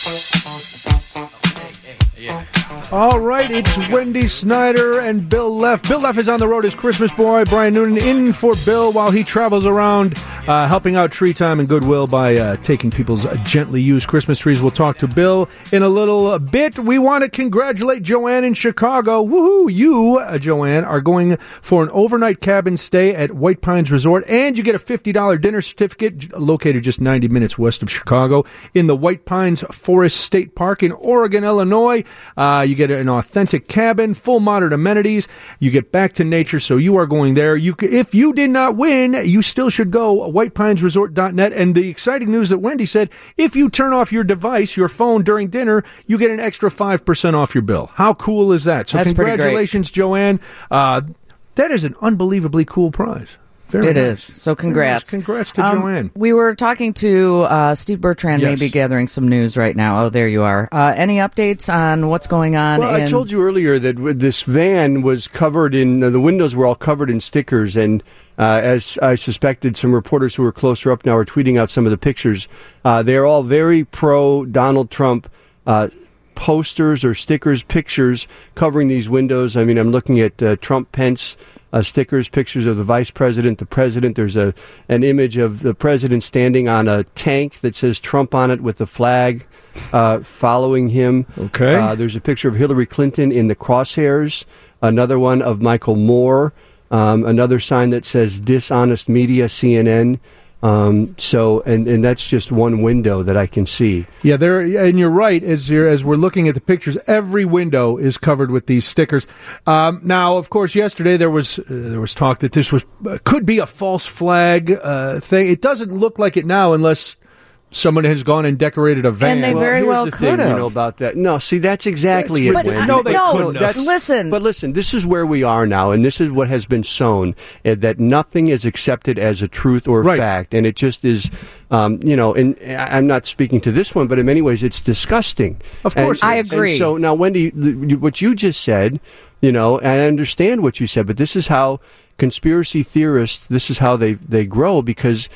All right, it's Wendy Snyder and Bill Leff. Bill Leff is on the road as Christmas boy. Brian Noonan in for Bill while he travels around uh, helping out Tree Time and Goodwill by uh, taking people's uh, gently used Christmas trees. We'll talk to Bill in a little bit. We want to congratulate Joanne in Chicago. Woohoo! You, uh, Joanne, are going for an overnight cabin stay at White Pines Resort, and you get a fifty dollars dinner certificate located just ninety minutes west of Chicago in the White Pines Forest State Park in Oregon, Illinois. Uh, you get an authentic cabin, full modern amenities. You get back to nature, so you are going there. You, if you did not win, you still should go white pines resort dot net. And the exciting news that Wendy said, if you turn off your device, your phone during dinner, you get an extra five percent off your bill. How cool is that? So That's pretty great. congratulations, Joanne. Uh, that is an unbelievably cool prize. Very It nice. is. So Very congrats. nice. Congrats to Um, Joanne. We were talking to uh, Steve Bertrand, Yes. maybe gathering some news right now. Oh, there you are. Uh, any updates on what's going on? Well, in- I told you earlier that w- this van was covered in, uh, the windows were all covered in stickers, and uh, as I suspected, some reporters who are closer up now are tweeting out some of the pictures. Uh, they're all very pro-Donald Trump uh, posters or stickers, pictures covering these windows. I mean, I'm looking at uh, Trump-Pence Uh, stickers, pictures of the vice president, the president. There's a an image of the president standing on a tank that says Trump on it with the flag uh, following him. Okay. Uh, there's a picture of Hillary Clinton in the crosshairs. Another one of Michael Moore. Um, another sign that says dishonest media, C N N. Um, so, and, and that's just one window that I can see. Yeah, there, and you're right. As you're, as we're looking at the pictures, every window is covered with these stickers. Um, now, of course, yesterday there was uh, there was talk that this was uh, could be a false flag uh, thing. It doesn't look like it now, unless someone has gone and decorated a van. And they very here's well the could thing, you have. know about that. No, see, that's exactly That's it. ridiculous. Wendy. No, they no, couldn't have. that's- listen. But listen, this is where we are now, and this is what has been sown, uh, that nothing is accepted as a truth or Right. fact, and it just is, um, you know, and I- I'm not speaking to this one, but in many ways it's disgusting. Of course And- I and agree. so now, Wendy, th- what you just said, you know, and I understand what you said, but this is how conspiracy theorists, this is how they, they grow, because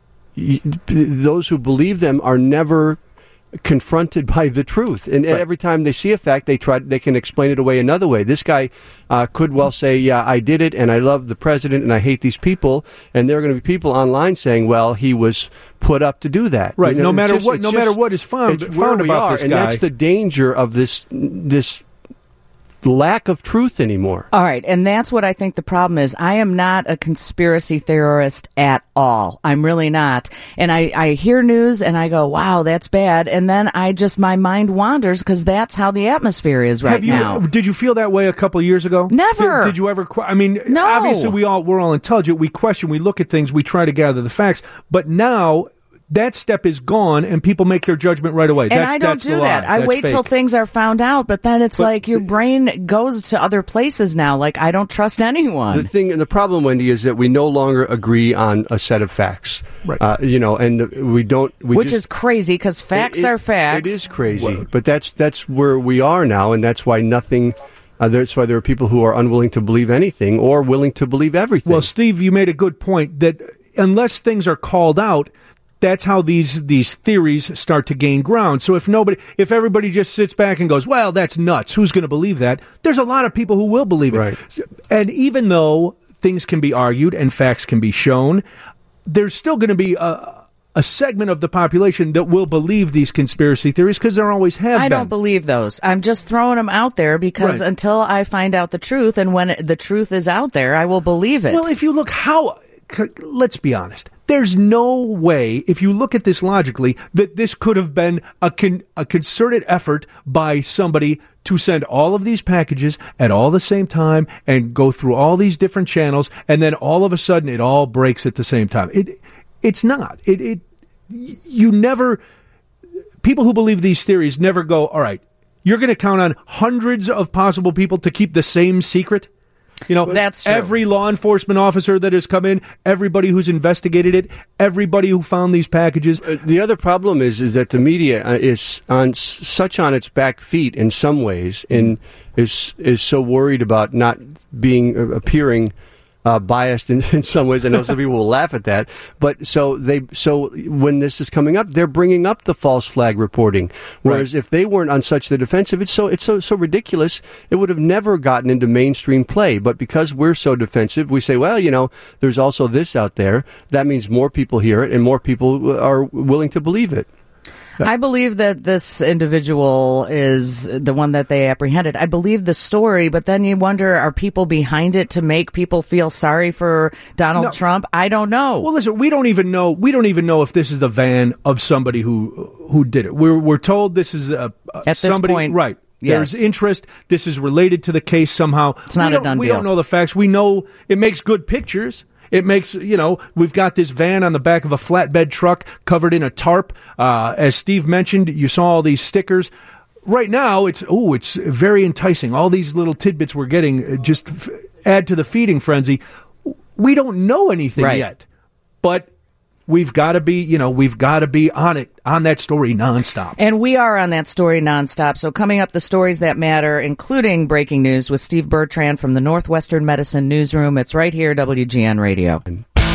y- those who believe them are never confronted by the truth, and Right. every time they see a fact, they try they can explain it away another way. This guy uh, could well say, "Yeah, I did it, and I love the president, and I hate these people." And there are going to be people online saying, "Well, he was put up to do that." Right. You know, No it's matter just- what- it's no just- matter what is found- it's where found we about are, this and guy. that's the danger of this this lack of truth anymore. All right, and that's what I think the problem is. I am not a conspiracy theorist at all. I'm really not. And I, I hear news and I go, wow, that's bad. And then I just, my mind wanders because that's how the atmosphere is right Have you? now. Did you feel that way a couple of years ago? Never. Did, did you ever? que- I mean, No. obviously we all we're all intelligent. We question. We look at things. We try to gather the facts. But now that step is gone, and people make their judgment right away. And That- I don't that's do the that. lie. I That's wait till fake. things are found out, but then it's But- like your brain goes to other places now. Like, I don't trust anyone. The thing and the problem, Wendy, is that we no longer agree on a set of facts. Right. Uh, you know, and we don't. We Which just, is crazy because facts It- it- are facts. It is crazy, but that's that's where we are now, and that's why nothing. Uh, that's why there are people who are unwilling to believe anything or willing to believe everything. Well, Steve, you made a good point that unless things are called out, that's how these these theories start to gain ground. So if nobody, if everybody just sits back and goes, "Well, that's nuts. Who's going to believe that?" There's a lot of people who will believe it. Right. And even though things can be argued and facts can be shown, there's still going to be a a segment of the population that will believe these conspiracy theories because there always have I been. don't believe those. I'm just throwing them out there because Right. until I find out the truth, and when it, the truth is out there, I will believe it. Well, if you look how, c- let's be honest. There's no way, if you look at this logically, that this could have been a con- a concerted effort by somebody to send all of these packages at all the same time and go through all these different channels, and then all of a sudden it all breaks at the same time. It It's not. It, it you never. People who believe these theories never go, all right, you're going to count on hundreds of possible people to keep the same secret? You know, that's true. Every law enforcement officer that has come in, everybody who's investigated it, everybody who found these packages. Uh, the other problem is is that the media uh, is on s- such on its back feet in some ways, and is is so worried about not being uh, appearing Uh, biased in, in some ways. I know some people will laugh at that, but so they so when this is coming up, they're bringing up the false flag reporting. Whereas right. if they weren't on such the defensive, it's so it's so so ridiculous. It would have never gotten into mainstream play. But because we're so defensive, we say, well, you know, there's also this out there. That means more people hear it, and more people are willing to believe it. I believe that this individual is the one that they apprehended. I believe the story, but then you wonder, are people behind it to make people feel sorry for Donald no. Trump? I don't know. Well, listen, we don't even know. We don't even know if this is the van of somebody who who did it. We're we're told this is a, a at this somebody, point, right? Yes. There's interest. This is related to the case somehow. It's not we a done we deal. don't know the facts. We know it makes good pictures. It makes, you know, we've got this van on the back of a flatbed truck covered in a tarp. Uh, as Steve mentioned, you saw all these stickers. Right now, it's, oh, it's very enticing. All these little tidbits we're getting just f- add to the feeding frenzy. We don't know anything right. yet, but we've got to be, you know, we've got to be on it, on that story nonstop. And we are on that story nonstop. So coming up, the stories that matter, including breaking news with Steve Bertrand from the Northwestern Medicine Newsroom. It's right here, W G N Radio.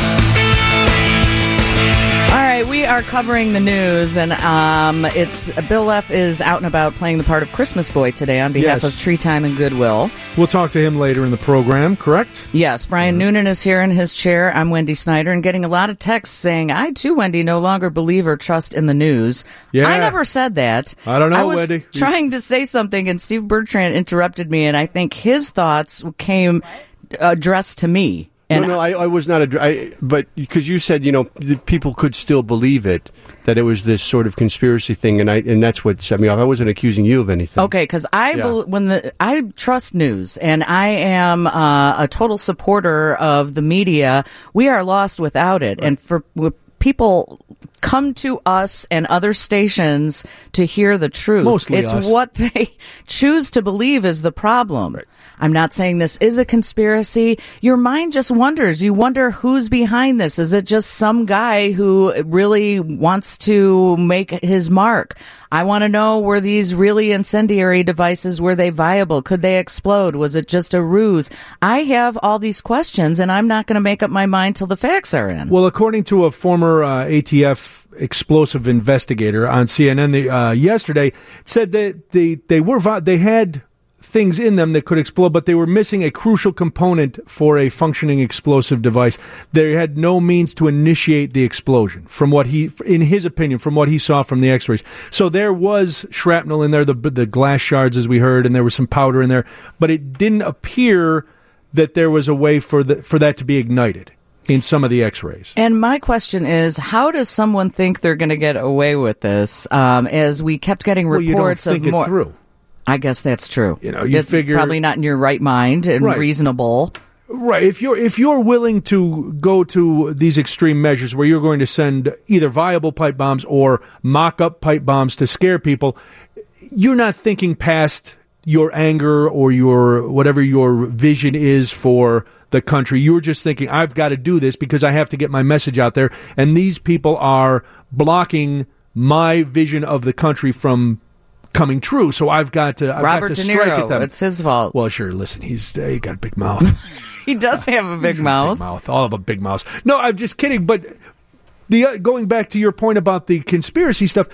All right, we are covering the news, and um, it's Bill Leff is out and about playing the part of Christmas Boy today on behalf Yes. of Tree Time and Goodwill. We'll talk to him later in the program, correct? Yes, Brian mm-hmm. Noonan is here in his chair. I'm Wendy Snyder, and getting a lot of texts saying, I too, Wendy, no longer believe or trust in the news. Yeah. I never said that. I don't know, I was Wendy. trying to say something, and Steve Bertrand interrupted me, and I think his thoughts came addressed to me. And no, no, I, I was not a. I, but because you said, you know, the people could still believe it, that it was this sort of conspiracy thing, and I and that's what set me off. I wasn't accusing you of anything. Okay, because I Yeah. bel when the I trust news, and I am uh, a total supporter of the media. We are lost without it, and for w- people come to us and other stations to hear the truth. Mostly it's us. what they choose to believe is the problem. Right. I'm not saying this is a conspiracy. Your mind just wonders. You wonder who's behind this. Is it just some guy who really wants to make his mark? I want to know, were these really incendiary devices? Were they viable? Could they explode? Was it just a ruse? I have all these questions, and I'm not going to make up my mind till the facts are in. Well, according to a former uh, A T F explosive investigator on C N N the, uh, yesterday, said that they they were vi- they had things in them that could explode, but they were missing a crucial component for a functioning explosive device. They had no means to initiate the explosion, from what he, in his opinion, from what he saw from the x-rays. So there was shrapnel in there, the, the glass shards, as we heard, and there was some powder in there, but it didn't appear that there was a way for the, for that to be ignited in some of the x-rays. And my question is, how does someone think they're going to get away with this? Um, as we kept getting Well, reports you don't think of more. it through. I guess that's true. You know, you it's figure- probably not in your right mind and Right. reasonable. Right. If you're if you're willing to go to these extreme measures where you're going to send either viable pipe bombs or mock-up pipe bombs to scare people, you're not thinking past your anger or your whatever your vision is for the country. You're just thinking, I've got to do this because I have to get my message out there, and these people are blocking my vision of the country from coming true, so I've got to I've Robert got to De strike Niro, at them. it's his fault. Well, sure, listen, he's uh, he got a big mouth. He does have a big mouth. Big mouth. All of a big mouth. No, I'm just kidding. But the uh, going back to your point about the conspiracy stuff,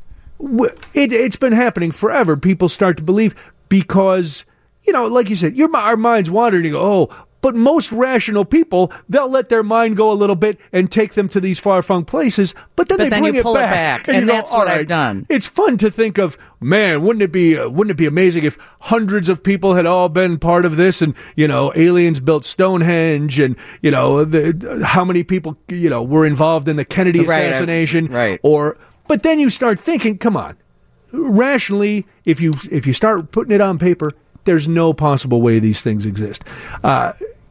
w- it, it's been happening forever. People start to believe because, you know, like you said, your our minds wander and you go, oh. But most rational people, they'll let their mind go a little bit and take them to these far-flung places, but then But they then bring you it pull it back. back, and you go, that's "All what I've right." done. It's fun to think of, man, wouldn't it be uh, wouldn't it be amazing if hundreds of people had all been part of this, and, you know, aliens built Stonehenge, and, you know, the, how many people, you know, were involved in the Kennedy Right, I- assassination, right. or but then you start thinking, come on, rationally, if you if you start putting it on paper, there's no possible way these things exist. Uh,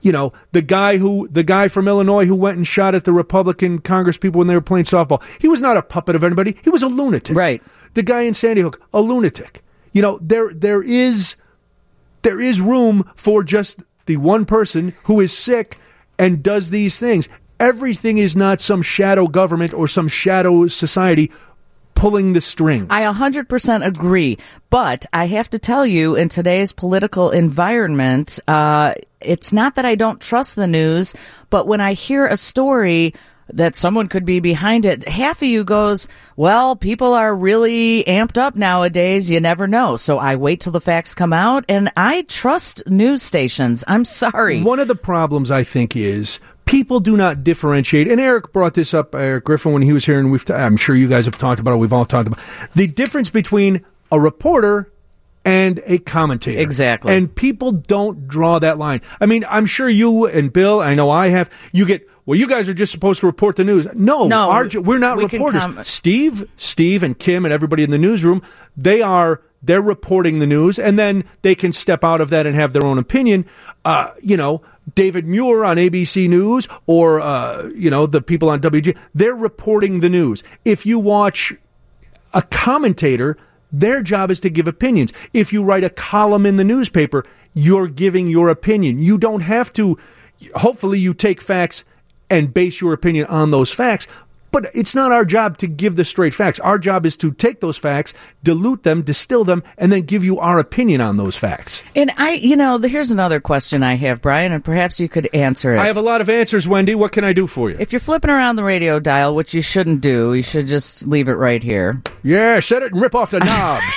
you know, the guy who the guy from Illinois who went and shot at the Republican Congress people when they were playing softball. He was not a puppet of anybody. He was a lunatic. Right. The guy in Sandy Hook, a lunatic. You know, there there is there is room for just the one person who is sick and does these things. Everything is not some shadow government or some shadow society pulling the strings. I one hundred percent agree. But I have to tell you, in today's political environment, uh, it's not that I don't trust the news, but when I hear a story that someone could be behind it, half of you goes, well, people are really amped up nowadays. You never know. So I wait till the facts come out, and I trust news stations. I'm sorry. One of the problems, I think, is people do not differentiate. And Eric brought this up, Eric Griffin, when he was here, and we've t- I'm sure you guys have talked about it. We've all talked about it. The difference between a reporter and a commentator. Exactly. And people don't draw that line. I mean, I'm sure you and Bill, I know I have, you get, well, you guys are just supposed to report the news. No, no our, we're not we reporters. Com- Steve, Steve and Kim and everybody in the newsroom, they are, they're reporting the news, and then they can step out of that and have their own opinion. Uh, you know, David Muir on A B C News or, uh, you know, the people on W G, they're reporting the news. If you watch a commentator, their job is to give opinions. If you write a column in the newspaper, you're giving your opinion. You don't have to, hopefully you take facts and base your opinion on those facts. But it's not our job to give the straight facts. Our job is to take those facts, dilute them, distill them, and then give you our opinion on those facts. And I, you know, here's another question I have, Brian, and perhaps you could answer it. I have a lot of answers, Wendy. What can I do for you? If you're flipping around the radio dial, which you shouldn't do, you should just leave it right here. Yeah, set it and rip off the knobs.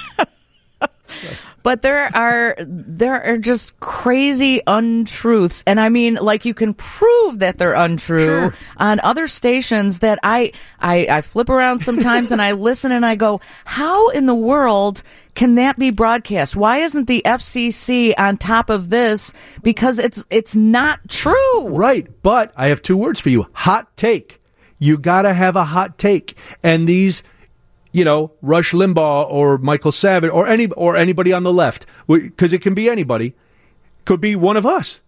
But there are there are just crazy untruths, and I mean, like, you can prove that they're untrue Sure. on other stations that I, I I flip around sometimes and I listen and I go, how in the world can that be broadcast? Why isn't the F C C on top of this? Because it's it's not true. Right, but I have two words for you. Hot take. You gotta have a hot take. And these, you know, Rush Limbaugh or Michael Savage or any or anybody on the left, because it can be anybody, could be one of us,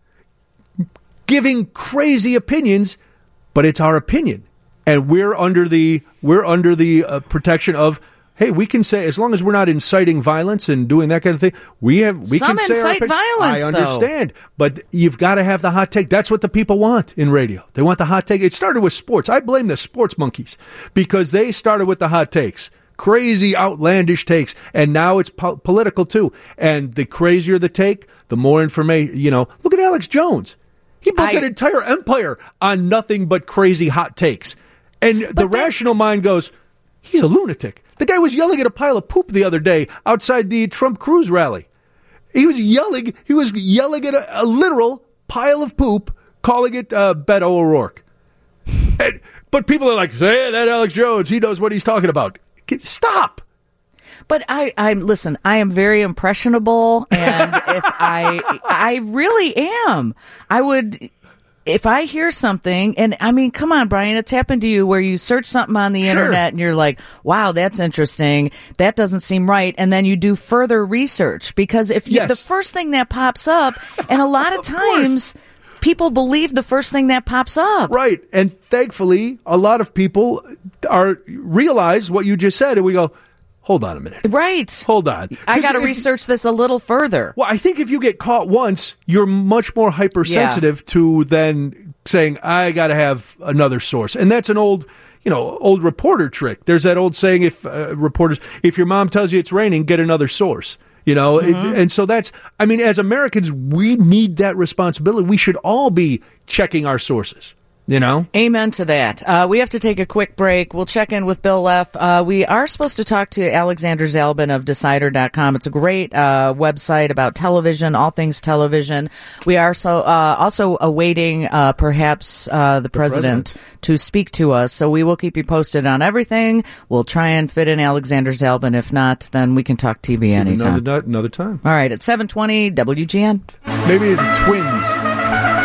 giving crazy opinions, but it's our opinion, and we're under the we're under the uh, protection of, hey, we can say, as long as we're not inciting violence and doing that kind of thing, we have we Some can say our incite opinion. violence, I understand, though. But you've got to have the hot take. That's what the people want in radio. They want the hot take. It started with sports. I blame the sports monkeys because they started with the hot takes. Crazy, outlandish takes, and now it's po- political too. And the crazier the take, the more information. You know, look at Alex Jones. He built I, an entire empire on nothing but crazy hot takes. And the that, rational mind goes, he's a lunatic. The guy was yelling at a pile of poop the other day outside the Trump Cruz rally. He was yelling. He was yelling at a, a literal pile of poop, calling it uh, Beto O'Rourke. And, but people are like, hey, that Alex Jones, he knows what he's talking about. Stop. But I, I'm listen. I am very impressionable, and if I, I really am. I would, if I hear something, and I mean, come on, Brian, it's happened to you where you search something on the Sure. internet and you're like, wow, that's interesting. That doesn't seem right, and then you do further research because if you, Yes. the first thing that pops up, and a lot of, Of times. course. People believe the first thing that pops up. Right. And thankfully, a lot of people are realize what you just said, and we go, hold on a minute. Right. Hold on. I got to If- research this a little further. Well, I think if you get caught once, you're much more hypersensitive Yeah. to then saying, I got to have another source. And that's an old, you know, old reporter trick. There's that old saying, if uh, reporters, if your mom tells you it's raining, get another source. You know, Mm-hmm. it, and so that's, I mean, as Americans, we need that responsibility. We should all be checking our sources. You know? Amen to that. Uh, we have to take a quick break. We'll check in with Bill Leff. Uh, we are supposed to talk to Alexander Zalbin of Decider dot com. It's a great uh, website about television, all things television. We are so uh, also awaiting uh, perhaps uh, the, the president, president to speak to us. So we will keep you posted on everything. We'll try and fit in Alexander Zalbin. If not, then we can talk T V anytime. Another, another time. All right. At seven twenty W G N. Maybe the Twins.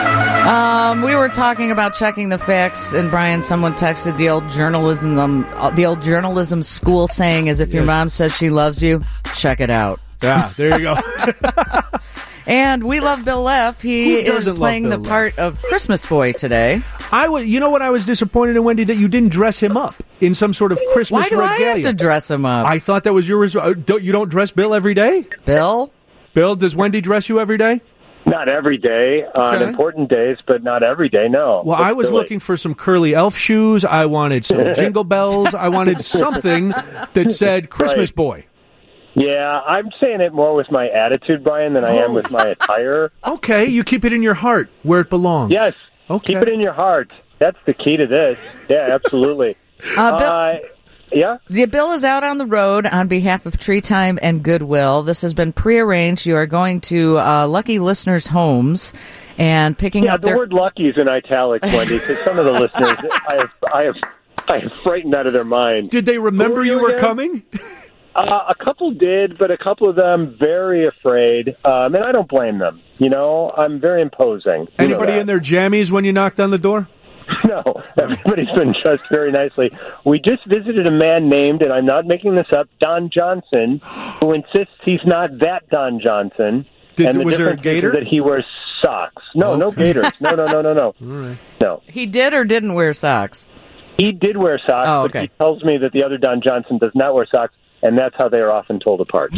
Um, we were talking about checking the facts, and Brian, someone texted the old journalism, um, the old journalism school saying, "As if your Yes. mom says she loves you, check it out." Yeah, there you go. And we love Bill Leff. He Who is doesn't love playing the Bill part of Christmas Boy today. I was, you know what? I was disappointed in Wendy that you didn't dress him up in some sort of Christmas Why do regalia. I have to dress him up? I thought that was your. res- uh, Don't, you don't dress Bill every day? Bill? Bill, does Wendy dress you every day? Not every day, on Okay. important days, but not every day, no. Well, It's I was silly. looking for some curly elf shoes. I wanted some jingle bells. I wanted something that said Christmas Right. Boy. Yeah, I'm saying it more with my attitude, Brian, than I am with my attire. Okay, you keep it in your heart where it belongs. Yes, Okay. keep it in your heart. That's the key to this. Yeah, absolutely. Uh, Bill, uh, yeah? the Bill is out on the road on behalf of Tree Time and Goodwill. This has been prearranged. You are going to uh, lucky listeners' homes and picking Yeah, up the their... word lucky is in italics, Wendy, because some of the listeners I have, I have, I have frightened out of their mind. Did they remember Who are you you were again? coming? Uh, a couple did, but a couple of them very afraid, um, and I don't blame them. You know, I'm very imposing. You know Anybody that. in their jammies when you knocked on the door? No, everybody's been dressed very nicely. We just visited a man named, and I'm not making this up, Don Johnson, who insists he's not that Don Johnson. Did- and the was there a difference is gator? That he wears socks. No, no Okay. gators. No, no, no, no, no. All right. No. He did or didn't wear socks? He did wear socks, Oh, but okay. he tells me that the other Don Johnson does not wear socks, and that's how they are often told apart.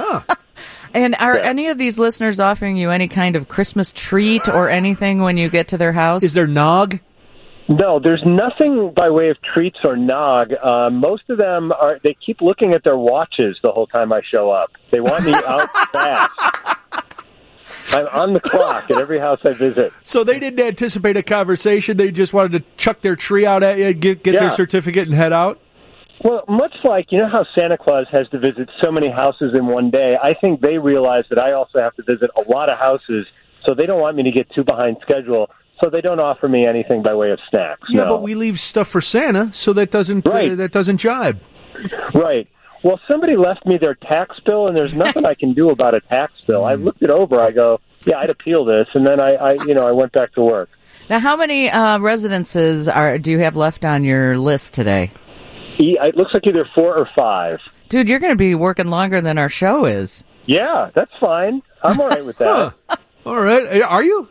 And are Yeah. any of these listeners offering you any kind of Christmas treat or anything when you get to their house? Is there nog? No, there's nothing by way of treats or nog. Uh, most of them are. They keep looking at their watches the whole time I show up. They want me out fast. I'm on the clock at every house I visit. So they didn't anticipate a conversation. They just wanted to chuck their tree out at you, get get Yeah. their certificate, and head out. Well, much like, you know how Santa Claus has to visit so many houses in one day, I think they realize that I also have to visit a lot of houses, so they don't want me to get too behind schedule, so they don't offer me anything by way of snacks. Yeah, no. but we leave stuff for Santa, so that doesn't uh, Right. that doesn't jibe. Right. Well, somebody left me their tax bill, and there's nothing I can do about a tax bill. I looked it over. I go, yeah, I'd appeal this, and then I, I you know, I went back to work. Now, how many uh, residences are do you have left on your list today? E- It looks like either four or five. Dude, you're going to be working longer than our show is. Yeah, that's fine. I'm all right with that. Huh. All right, are you?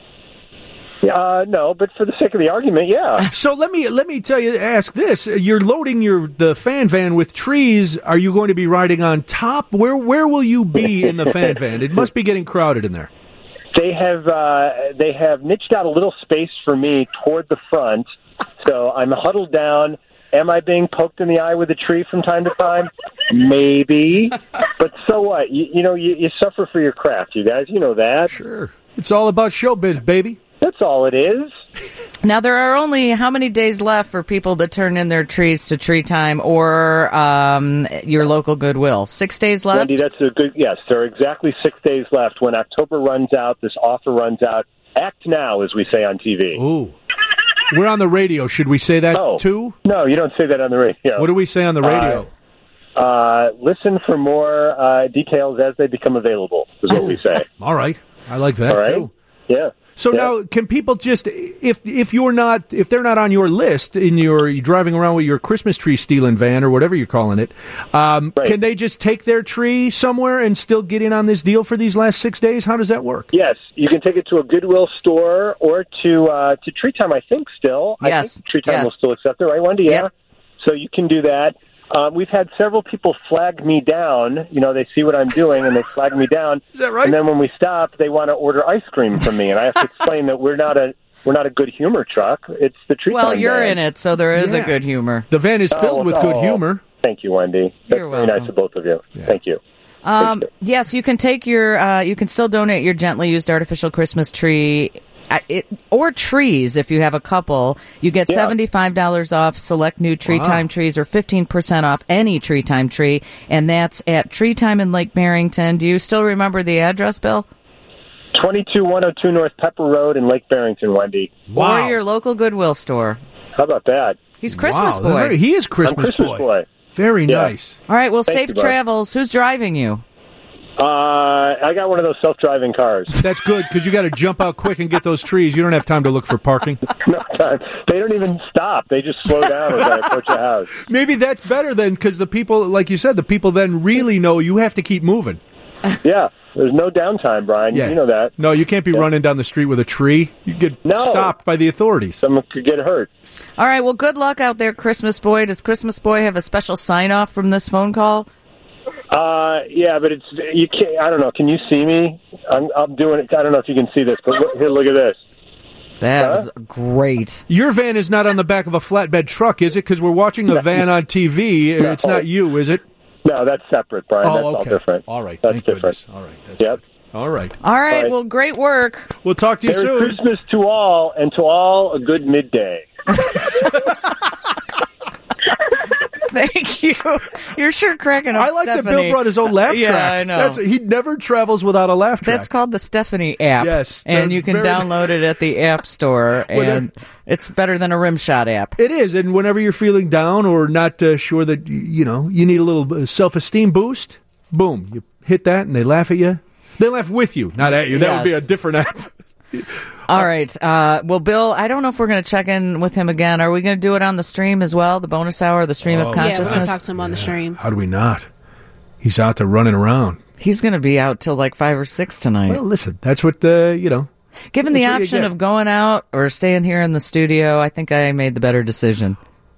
Uh, no, but for the sake of the argument, yeah. So let me let me tell you, ask this: you're loading your the fan van with trees. Are you going to be riding on top? Where where will you be in the fan van? It must be getting crowded in there. They have uh, they have niched out a little space for me toward the front, so I'm huddled down. Am I being poked in the eye with a tree from time to time? Maybe, but so what? You, you know, you, you suffer for your craft, you guys. You know that. Sure, it's all about showbiz, baby. That's all it is. Now, there are only how many days left for people to turn in their trees to Tree Time or um, your local Goodwill? Six days left? Wendy, that's a good, yes, there are exactly six days left. When October runs out, this offer runs out. Act now, as we say on T V. Ooh, we're on the radio. Should we say that Oh. too? No, you don't say that on the radio. What do we say on the radio? Uh, listen for more uh, details as they become available, is what we say. All right, I like that All right? too. Yeah. So Yeah. now, can people just if if you're not if they're not on your list in your you're driving around with your Christmas tree stealing van or whatever you're calling it, um, Right. can they just take their tree somewhere and still get in on this deal for these last six days? How does that work? Yes, you can take it to a Goodwill store or to uh, to Tree Time, I think, still. I Yes, think Tree Time yes. will still accept it, right, Wendy? Yeah. Yep. So you can do that. Um, we've had several people flag me down. You know, they see what I'm doing and they flag me down. Is that right? And then when we stop, they want to order ice cream from me, and I have to explain that we're not a we're not a good humor truck. It's the Tree Well, Time you're van. in it, so there is Yeah. a good humor. The van is filled Oh, with good oh. humor. Thank you, Wendy. That's You're very welcome. nice of both of you. Thank you. Um, Thank yes, you can take your, uh, you can still donate your gently used artificial Christmas tree. uh, It, or trees if you have a couple. You get Yeah. seventy-five dollars off select new Tree Wow. Time trees or fifteen percent off any Tree Time tree, and that's at Tree Time in Lake Barrington. Do you still remember the address, Bill? twenty-two one oh two North Pepper Road in Lake Barrington, Wendy. Wow. Or your local Goodwill store. How about that? He's Christmas Wow, that's boy. very- he is Christmas, I'm Christmas boy. Very Yeah. nice. All right, well, Thank safe you, bud. travels. Who's driving you? Uh, I got one of those self-driving cars. That's good because you got to jump out quick and get those trees. You don't have time to look for parking. No time. They don't even stop. They just slow down as I approach a house. Maybe that's better then because the people, like you said, the people then really know you have to keep moving. Yeah. There's no downtime, Brian. Yeah. You know that. No, you can't be Yeah. running down the street with a tree. You get No. stopped by the authorities. Someone could get hurt. All right, well, good luck out there, Christmas Boy. Does Christmas Boy have a special sign-off from this phone call? Uh, yeah, but it's you can't. I don't know. Can you see me? I'm, I'm doing it. I don't know if you can see this, but look, here, look at this. That Huh? was great. Your van is not on the back of a flatbed truck, is it? Because we're watching a van on T V. No. It's not you, is it? No, that's separate, Brian. Oh, that's okay. all different. All right. That's Thank different. goodness. All right. That's Yep. good. All right. All right, All right. well, great work. We'll talk to you Merry soon. Christmas to all, and to all a good midday. Thank you. You're sure cracking up, I like Stephanie. that Bill brought his own laugh Yeah, track. I know. That's, he never travels without a laugh track. That's called the Stephanie app. Yes, And that's you can very- download it at the App Store, Well, and it's better than a Rimshot app. It is, and whenever you're feeling down or not uh, sure that y- you know you need a little uh, self-esteem boost, boom, you hit that, and they laugh at you. They laugh with you, not at you. That would be a Yes. different app. All right. Uh, well, Bill, I don't know if we're going to check in with him again. Are we going to do it on the stream as well, the bonus hour, the stream Oh, of Yeah, we're going consciousness? to talk to him on the stream. How do we not? He's out there running around. He's going to be out till like five or six tonight. Well, listen, that's what uh, you know. Given the that's what you option get. of going out or staying here in the studio, I think I made the better decision.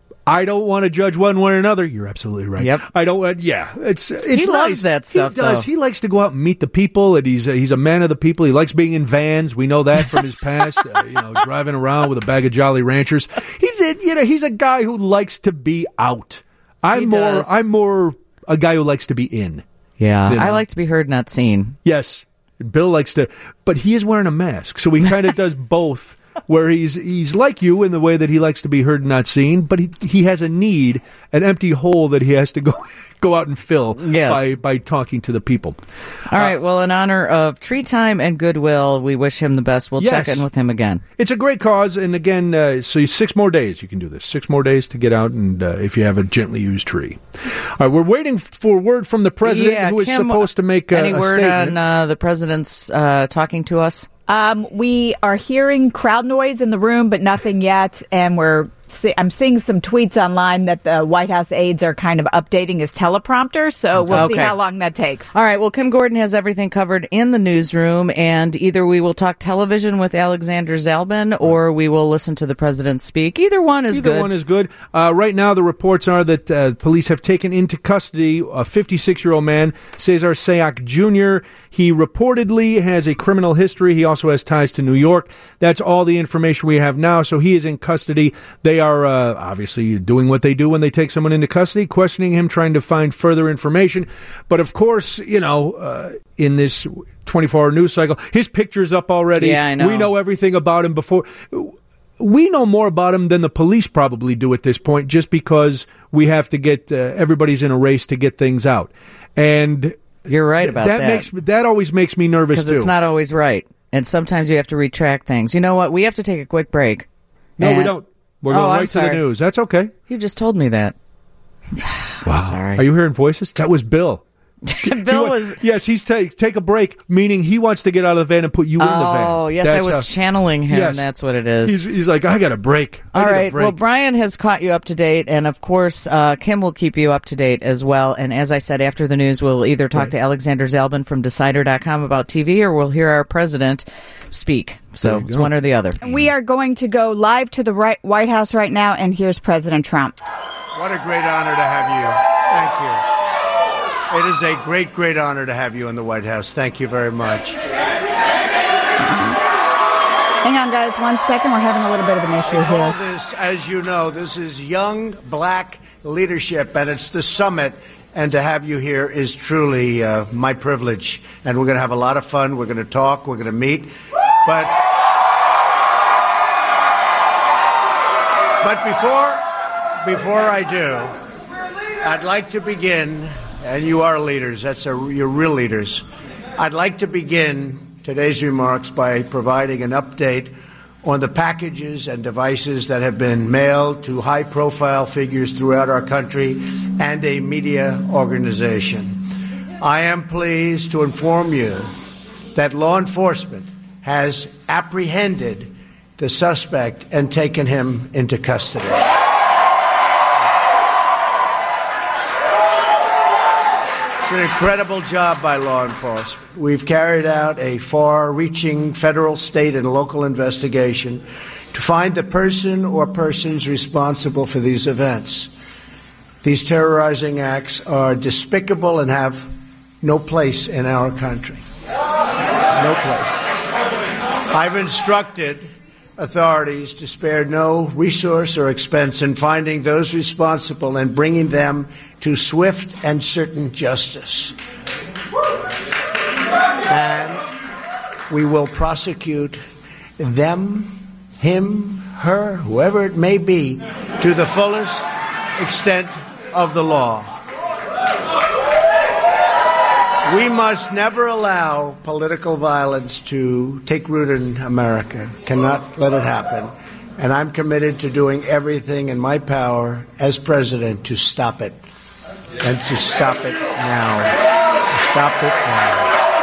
I don't want to judge one way or another. You're absolutely right. Yep. I don't. Uh, yeah, it's it's He nice. loves that stuff, He does. though. He likes to go out and meet the people, and he's uh, he's a man of the people. He likes being in vans. We know that from his past. uh, you know, driving around with a bag of Jolly Ranchers. He's a, you know he's a guy who likes to be out. I'm He more does. I'm more a guy who likes to be in. Yeah. You know. I like to be heard, not seen. Yes, Bill likes to, but he is wearing a mask, so he kind of does both. Where he's he's like you in the way that he likes to be heard and not seen, but he he has a need, an empty hole that he has to go go out and fill Yes. by by talking to the people. All right. Well, in honor of Tree Time and Goodwill, we wish him the best. We'll check Yes. in with him again. It's a great cause, and again, uh, so six more days you can do this. Six more days to get out, and uh, if you have a gently used tree. All right, we're waiting for word from the president, Yeah, who is Kim, supposed to make uh, Any a word statement. on uh, the president's uh, talking to us? Um, we are hearing crowd noise in the room, but nothing yet. And we're see- I'm seeing some tweets online that the White House aides are kind of updating his teleprompter. So we'll see Okay. how long that takes. All right. Well, Kim Gordon has everything covered in the newsroom, and either we will talk television with Alexander Zalbin, or we will listen to the president speak. Either one is Either good. one is good. Uh, right now, the reports are that uh, police have taken into custody a fifty-six-year-old man, Cesar Sayoc Junior He reportedly has a criminal history. He also has ties to New York. That's all the information we have now. So he is in custody. They are uh, obviously doing what they do when they take someone into custody, questioning him, trying to find further information. But of course, you know, uh, in this twenty-four hour news cycle, his picture's up already. Yeah, I know. We know everything about him before. We know more about him than the police probably do at this point, just because we have to get uh, everybody's in a race to get things out. And You're right about that. that makes that always makes me nervous Because too. it's not always right. And sometimes you have to retract things. You know what? We have to take a quick break. no, we And- don't. We're Oh, going I'm right to sorry. the news. That's okay. You just told me that. Wow. sorry. Are you hearing voices? That was Bill. Bill He wa- was. yes. He's take take a break, meaning he wants to get out of the van and put you in the van. Oh, yes, That's I was how- channeling him. Yes. That's what it is. He's he's like, I got a break. I All need a right. break. Well, Brian has caught you up to date, and of course, uh, Kim will keep you up to date as well. And as I said, after the news, we'll either talk Right. to Alexander Zalbin from Decider dot com about T V, or we'll hear our president speak. So There you it's go. one or the other. We are going to go live to the right, White House right now, and here's President Trump. What a great honor to have you. Thank you. It is a great, great honor to have you in the White House. Thank you very much. Hang on, guys, one second. We're having a little bit of an issue All here. this, as you know, this is young black leadership, and it's the summit. And to have you here is truly uh, my privilege. And we're going to have a lot of fun. We're going to talk. We're going to meet. But, but before, before I do, I'd like to begin. And you are leaders. That's a, you're real leaders. I'd like to begin today's remarks by providing an update on the packages and devices that have been mailed to high-profile figures throughout our country and a media organization. I am pleased to inform you that law enforcement has apprehended the suspect and taken him into custody. an incredible job by law enforcement. We've carried out a far-reaching federal, state, and local investigation to find the person or persons responsible for these events. These terrorizing acts are despicable and have no place in our country. No place. I've instructed authorities to spare no resource or expense in finding those responsible and bringing them to swift and certain justice. And we will prosecute them, him, her, whoever it may be, to the fullest extent of the law. We must never allow political violence to take root in America. Cannot let it happen. And I'm committed to doing everything in my power as president to stop it. And to stop it now. To stop it now.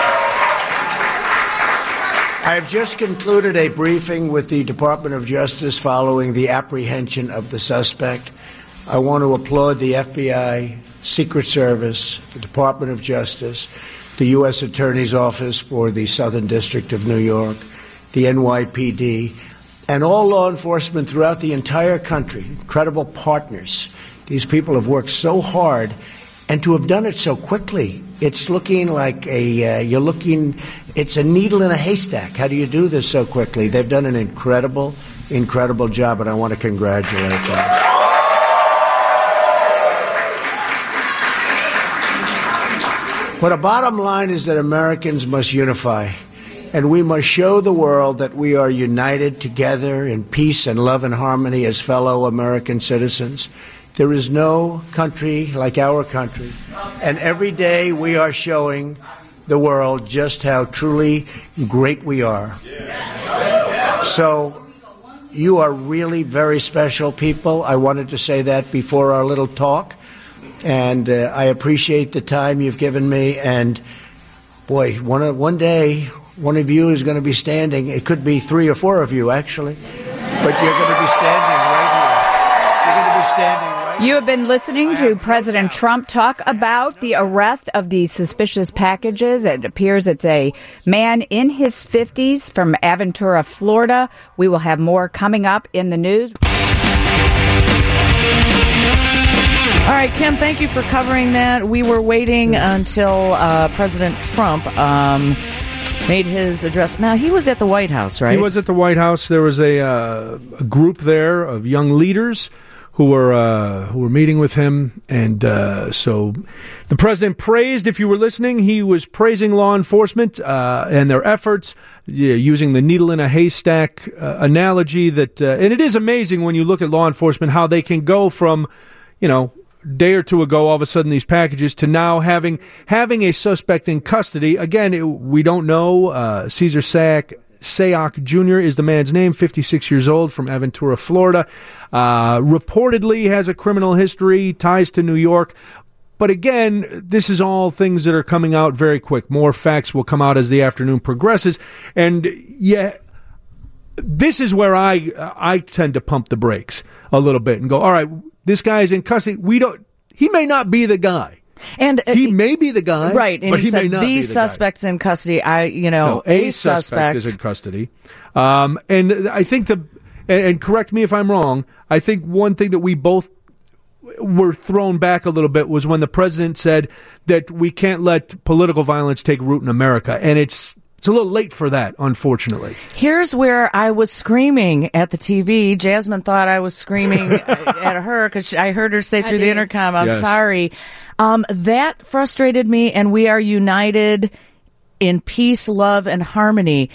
I have just concluded a briefing with the Department of Justice following the apprehension of the suspect. I want to applaud the F B I, Secret Service, the Department of Justice, the U S Attorney's Office for the Southern District of New York, the N Y P D, and all law enforcement throughout the entire country, incredible partners. These people have worked so hard, and to have done it so quickly, it's looking like a, uh, you're looking, it's a needle in a haystack. How do you do this so quickly? They've done an incredible, incredible job, and I want to congratulate them. But the bottom line is that Americans must unify, and we must show the world that we are united together in peace and love and harmony as fellow American citizens. There is no country like our country, and every day we are showing the world just how truly great we are. So you are really very special people. I wanted to say that before our little talk. And uh, I appreciate the time you've given me. And, boy, one, one day, one of you is going to be standing. It could be three or four of you, actually. But you're going to be standing right here. You're going to be standing right here. You have been listening to President Trump talk about the arrest of the suspicious packages. It appears it's a man in his fifties from Aventura, Florida. We will have more coming up in the news. All right, Kim, thank you for covering that. We were waiting until uh, President Trump um, made his address. Now, he was at the White House, right? He was at the White House. There was a, uh, a group there of young leaders who were uh, who were meeting with him. And uh, so the president praised, if you were listening, he was praising law enforcement uh, and their efforts, yeah, using the needle in a haystack uh, analogy. That uh, and it is amazing when you look at law enforcement how they can go from, you know, day or two ago, all of a sudden, these packages to now having having a suspect in custody. Again, it, we don't know. Uh, Cesar Sayoc, Sayoc Junior is the man's name, fifty-six years old, from Aventura, Florida. Uh, reportedly has a criminal history, ties to New York. But again, this is all things that are coming out very quick. More facts will come out as the afternoon progresses. And yeah, this is where I I tend to pump the brakes a little bit and go, all right, this guy is in custody. We don't. He may not be the guy, and uh, he may be the guy, right? And but he, he said may not these be the suspects guy. in custody. I, you know, no, a, a suspect, suspect is in custody, um, and I think the and, and correct me if I'm wrong. I think one thing that we both were thrown back a little bit was when the president said that we can't let political violence take root in America, and it's. It's a little late for that, unfortunately. Here's where I was screaming at the T V. Jasmine thought I was screaming at her because I heard her say through the intercom, I'm yes. sorry. Um, that frustrated me, and we are united in peace, love, and harmony.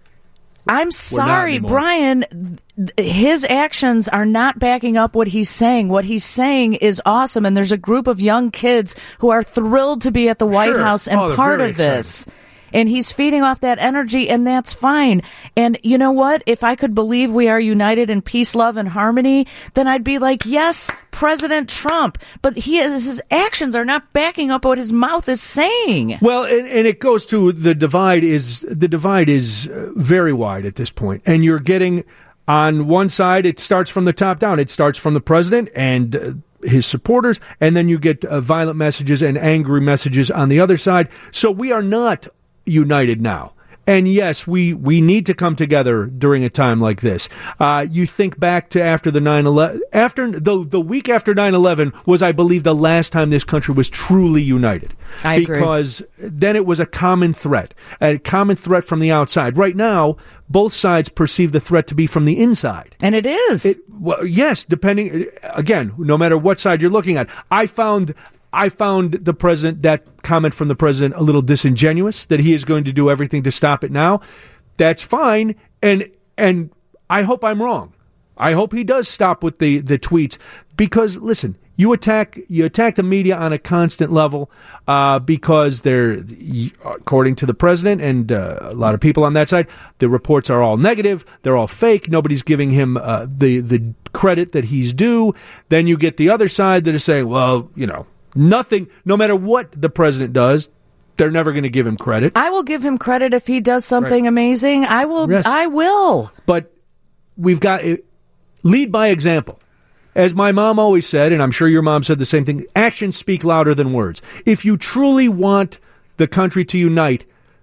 I'm sorry, Brian, his actions are not backing up what he's saying. What he's saying is awesome, and there's a group of young kids who are thrilled to be at the White sure. House and oh, part of this. Excited. And he's feeding off that energy, and that's fine. And you know what? If I could believe we are united in peace, love, and harmony, then I'd be like, yes, President Trump. But he is, his actions are not backing up what his mouth is saying. Well, and, and it goes to the divide is the divide is very wide at this point, and you're getting on one side. It starts from the top down. It starts from the president, and uh, his supporters, and then you get uh, violent messages and angry messages on the other side. So we are not united now. And yes, we, we need to come together during a time like this. Uh, you think back to after the nine eleven, after the the week after nine eleven was, I believe, the last time this country was truly united. I agree. Because then it was a common threat, a common threat from the outside. Right now, both sides perceive the threat to be from the inside. And it is. It, well, yes, depending, again, no matter what side you're looking at. I found... I found the president, that comment from the president, a little disingenuous, that he is going to do everything to stop it now. That's fine. And and I hope I'm wrong. I hope he does stop with the, the tweets, because, listen, you attack you attack the media on a constant level uh, because they're, according to the president and uh, a lot of people on that side, the reports are all negative. They're all fake. Nobody's giving him uh, the, the credit that he's due. Then you get the other side that is saying, well, you know, nothing, no matter what the president does, they're never going to give him credit. I will give him credit if he does something right. amazing. I will. Yes. I will. But we've got to lead by example. As my mom always said, and I'm sure your mom said the same thing, actions speak louder than words. If you truly want the country to unite,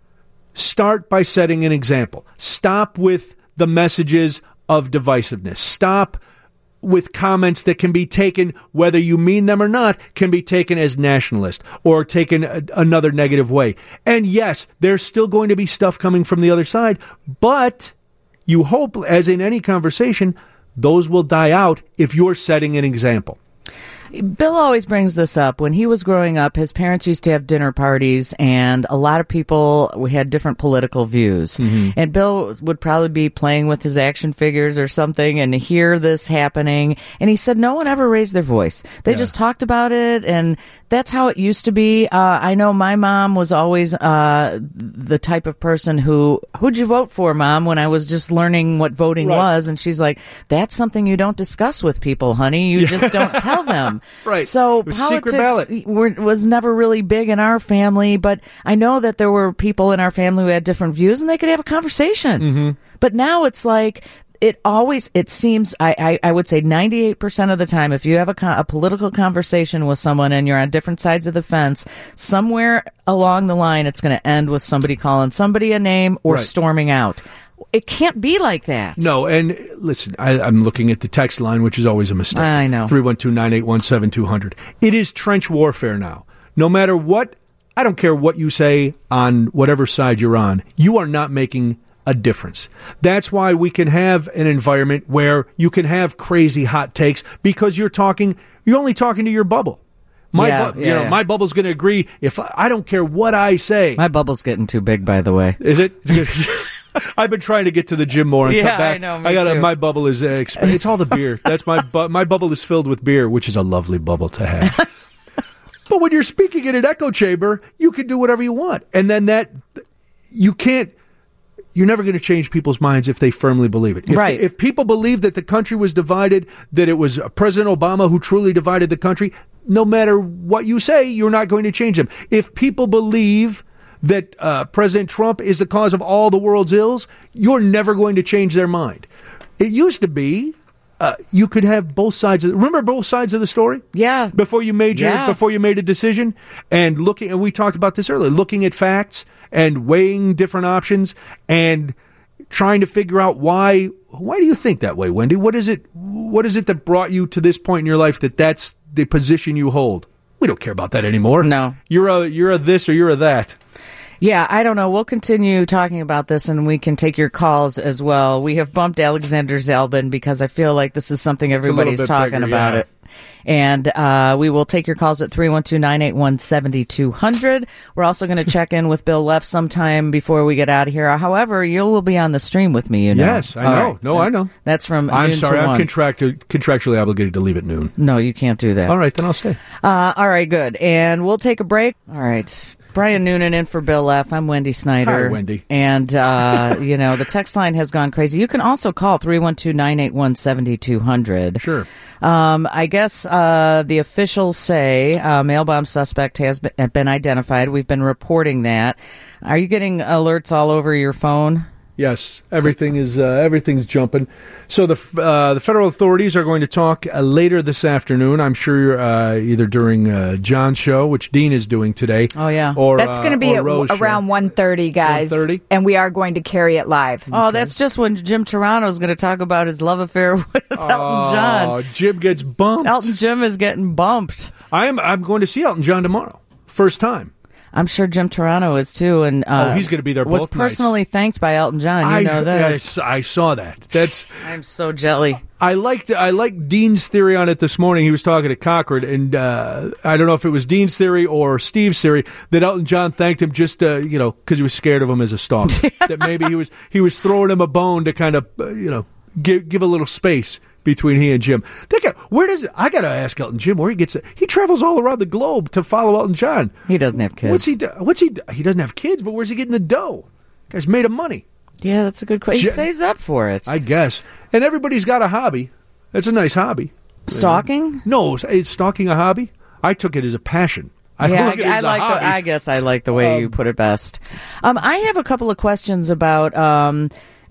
start by setting an example. Stop with the messages of divisiveness. Stop with comments that can be taken, whether you mean them or not, can be taken as nationalist or taken a, another negative way. And yes, there's still going to be stuff coming from the other side, but you hope, as in any conversation, those will die out if you're setting an example. Bill always brings this up. When he was growing up, his parents used to have dinner parties, and a lot of people had different political views. Mm-hmm. And Bill would probably be playing with his action figures or something and hear this happening. And he said no one ever raised their voice. They yeah. just talked about it, and that's how it used to be. Uh, I know my mom was always uh, the type of person who, who'd you vote for, Mom, when I was just learning what voting right. was? And she's like, that's something you don't discuss with people, honey. You yeah. just don't tell them. Right. So politics were, was never really big in our family, but I know that there were people in our family who had different views, and they could have a conversation. Mm-hmm. But now it's like, it always, it seems, I, I, I would say ninety-eight percent of the time, if you have a, a political conversation with someone and you're on different sides of the fence, somewhere along the line, it's going to end with somebody calling somebody a name or right. storming out. It can't be like that. No, and listen, I, I'm looking at the text line, which is always a mistake. I know. three one two, nine eight one, seven two zero zero. It is trench warfare now. No matter what, I don't care what you say on whatever side you're on, you are not making a difference. That's why we can have an environment where you can have crazy hot takes, because you're talking, you're only talking to your bubble. My, yeah, bu- yeah, you know, yeah. my bubble's going to agree. If I, I don't care what I say. My bubble's getting too big, by the way. Is it? I've been trying to get to the gym more and yeah, come back. I know. Me I got too. my bubble is uh, exp- it's all the beer. That's my bu- my bubble is filled with beer, which is a lovely bubble to have. But when you're speaking in an echo chamber, you can do whatever you want, and then that you can't. You're never going to change people's minds if they firmly believe it. If, right. If people believe that the country was divided, that it was President Obama who truly divided the country, no matter what you say, you're not going to change them. If people believe that uh, President Trump is the cause of all the world's ills, you're never going to change their mind. It used to be uh, you could have both sides. Of, remember both sides of the story? Yeah. Before you made your, yeah. before you made a decision, and looking, and we talked about this earlier, looking at facts and weighing different options and trying to figure out why. Why do you think that way, Wendy? What is it? What is it that brought you to this point in your life that that's the position you hold? We don't care about that anymore. No. You're a you're a this or you're a that. Yeah, I don't know. We'll continue talking about this, and we can take your calls as well. We have bumped Alexander Zalbin because I feel like this is something everybody's talking bigger, about yeah. it. And uh, we will take your calls at three one two, nine eight one, seven two zero zero. We're also going to check in with Bill Leff sometime before we get out of here. However, you will be on the stream with me, you know. Yes, I All know. right. No, I know. That's from I'm noon sorry, to I'm one. contractu- contractually obligated to leave at noon. No, you can't do that. All right, then I'll stay. Uh, all right, good. And we'll take a break. All right. Brian Noonan in for Bill Leff. I'm Wendy Snyder. Hi, Wendy. And, uh, you know, the text line has gone crazy. You can also call three one two, nine eight one, seven two zero zero. Sure. Um, I guess uh, the officials say uh, mail bomb suspect has been, been identified. We've been reporting that. Are you getting alerts all over your phone? Yes, everything is uh, everything's jumping. So the uh, the federal authorities are going to talk uh, later this afternoon. I'm sure uh, either during uh, John's show, which Dean is doing today. Oh yeah, or that's going to be uh, at, around one thirty, guys. one thirty, and we are going to carry it live. Oh, okay. That's just when Jim Toronto is going to talk about his love affair with oh, Elton John. Jim gets bumped. Elton Jim is getting bumped. I am. I'm going to see Elton John tomorrow, first time. I'm sure Jim Toronto is too, and uh, oh, he's going to be there. Was both personally nights. thanked by Elton John. You I, know this. I, I saw that. That's. I'm so jelly. I liked. I liked Dean's theory on it this morning. He was talking to Cochran, and uh, I don't know if it was Dean's theory or Steve's theory that Elton John thanked him just, uh, you know, because he was scared of him as a stalker. That maybe he was he was throwing him a bone to kind of, uh, you know, give give a little space between he and Jim. They got, where does it, I got to ask Elton Jim where he gets it. He travels all around the globe to follow Elton John. He doesn't have kids. What's he? do- What's he? do- He doesn't have kids, but where's he getting the dough? Guy's made of money. Yeah, that's a good question. He J- saves up for it, I guess. And everybody's got a hobby. That's a nice hobby. Stalking? No, is stalking a hobby? I took it as a passion. I yeah, look at it I, as I a like. hobby. The, I guess I like the way Um, you put it best. Um, I have a couple of questions about. Um,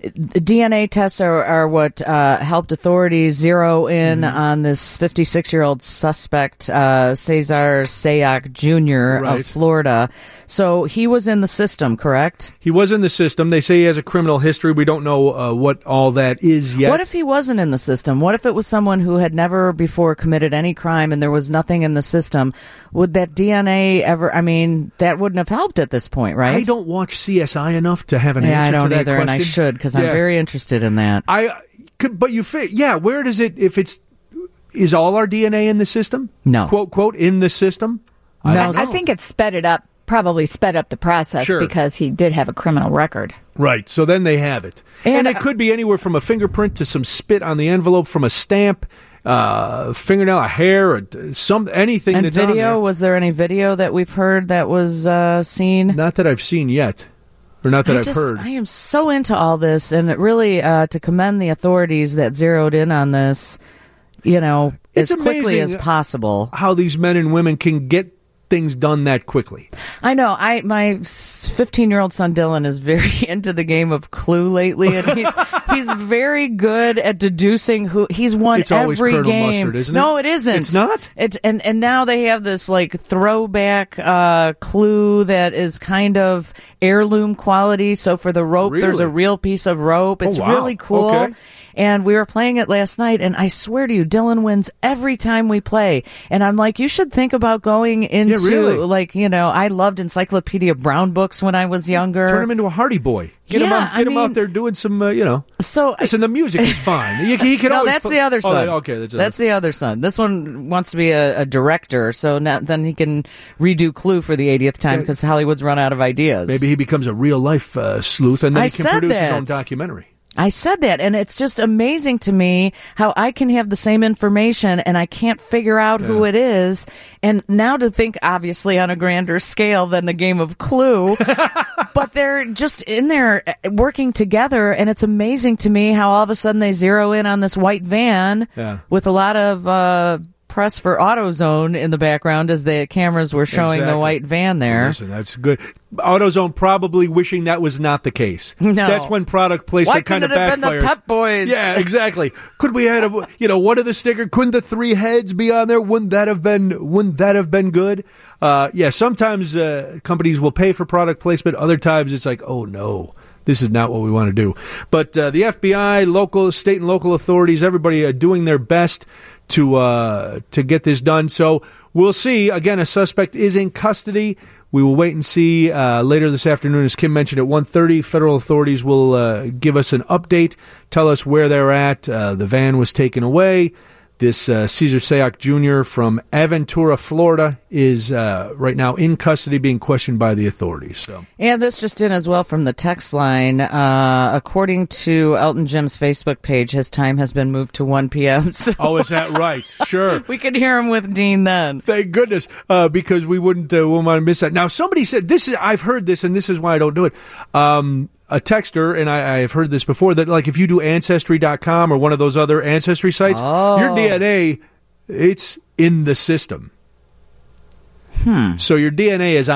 D N A tests are, are what uh, helped authorities zero in Mm-hmm. on this fifty-six-year-old suspect, uh, Cesar Sayoc Junior Right. of Florida. So he was in the system, correct? He was in the system. They say he has a criminal history. We don't know uh, what all that is yet. What if he wasn't in the system? What if it was someone who had never before committed any crime and there was nothing in the system? Would that D N A ever, I mean, that wouldn't have helped at this point, right? I don't watch C S I enough to have an yeah, answer I don't to that either, question. and I should, because I'm Yeah. very interested in that. I could, but you fit. Yeah, where does it? If it's is all our D N A in the system? No. Quote quote in the system. No, I, I, don't I know. think it sped it up, probably sped up the process Sure. because he did have a criminal record. Right. So then they have it, and, And, it uh, could be anywhere from a fingerprint to some spit on the envelope, from a stamp, uh, fingernail, a hair, or some anything. And that's on video, there. was there any video that we've heard that was uh, seen? Not that I've seen yet, or not that I I've just, heard. I am so into all this, and it really uh, to commend the authorities that zeroed in on this, you know, It's as quickly amazing as possible. How these men and women can get things done that quickly. I know. I my fifteen-year-old son Dylan is very into the game of Clue lately, and he's he's very good at deducing who he's won It's always every Colonel game. Mustard, isn't it? No, it isn't. It's not? It's and and now they have this like throwback uh, Clue that is kind of heirloom quality. So for the rope, there's a Really? real piece of rope. It's Oh, wow. really cool. Okay. And we were playing it last night, and I swear to you, Dylan wins every time we play. And I'm like, you should think about going into, really. like, you know, I loved Encyclopedia Brown books when I was younger. Turn him into a Hardy Boy. Get him, Yeah, out, I get him out mean- there doing some, uh, you know. So, Listen, the music is fine. He, he can no, always that's put- the other Oh, son. okay, that's, that's the other son. This one wants to be a, a director, so now, then he can redo Clue for the eightieth time because Hollywood's run out of ideas. Maybe he becomes a real life uh, sleuth, and then I he can said produce his that. own documentary. I said that, and it's just amazing to me how I can have the same information and I can't figure out who it is. And now to think, obviously, on a grander scale than the game of Clue, but they're just in there working together, and it's amazing to me how all of a sudden they zero in on this white van Yeah. with a lot of uh, press for AutoZone in the background as the cameras were showing Exactly. the white van there. Listen, that's good. AutoZone probably wishing that was not the case. No. That's when product placement Why kind of couldn't it have backfires. been the Pep Boys? Yeah, exactly. Could we had a, you know, what are the sticker? Couldn't the three heads be on there? Wouldn't that have been? Wouldn't that have been good? Uh, yeah. Sometimes uh, companies will pay for product placement. Other times it's like, oh no, this is not what we want to do. But uh, the F B I, local, state, and local authorities, everybody are doing their best to uh, to get this done. So we'll see. Again, a suspect is in custody. We will wait and see uh, later this afternoon, as Kim mentioned, at one thirty. Federal authorities will uh, give us an update, tell us where they're at. Uh, the van was taken away. This uh, Cesar Sayoc Junior from Aventura, Florida, is uh, right now in custody, being questioned by the authorities. So, And this just in as well from the text line. Uh, according to Elton Jim's Facebook page, his time has been moved to one p.m. So oh, is that right? Sure. we could hear him with Dean then. Thank goodness, uh, because we wouldn't uh, wouldn't want to miss that. Now, somebody said this is. I've heard this, and this is why I don't do it. Um, a texter, and I, I've heard this before, that like if you do Ancestry dot com or one of those other ancestry sites, Oh. your D N A, it's in the system. Hmm. So your D N A is out there.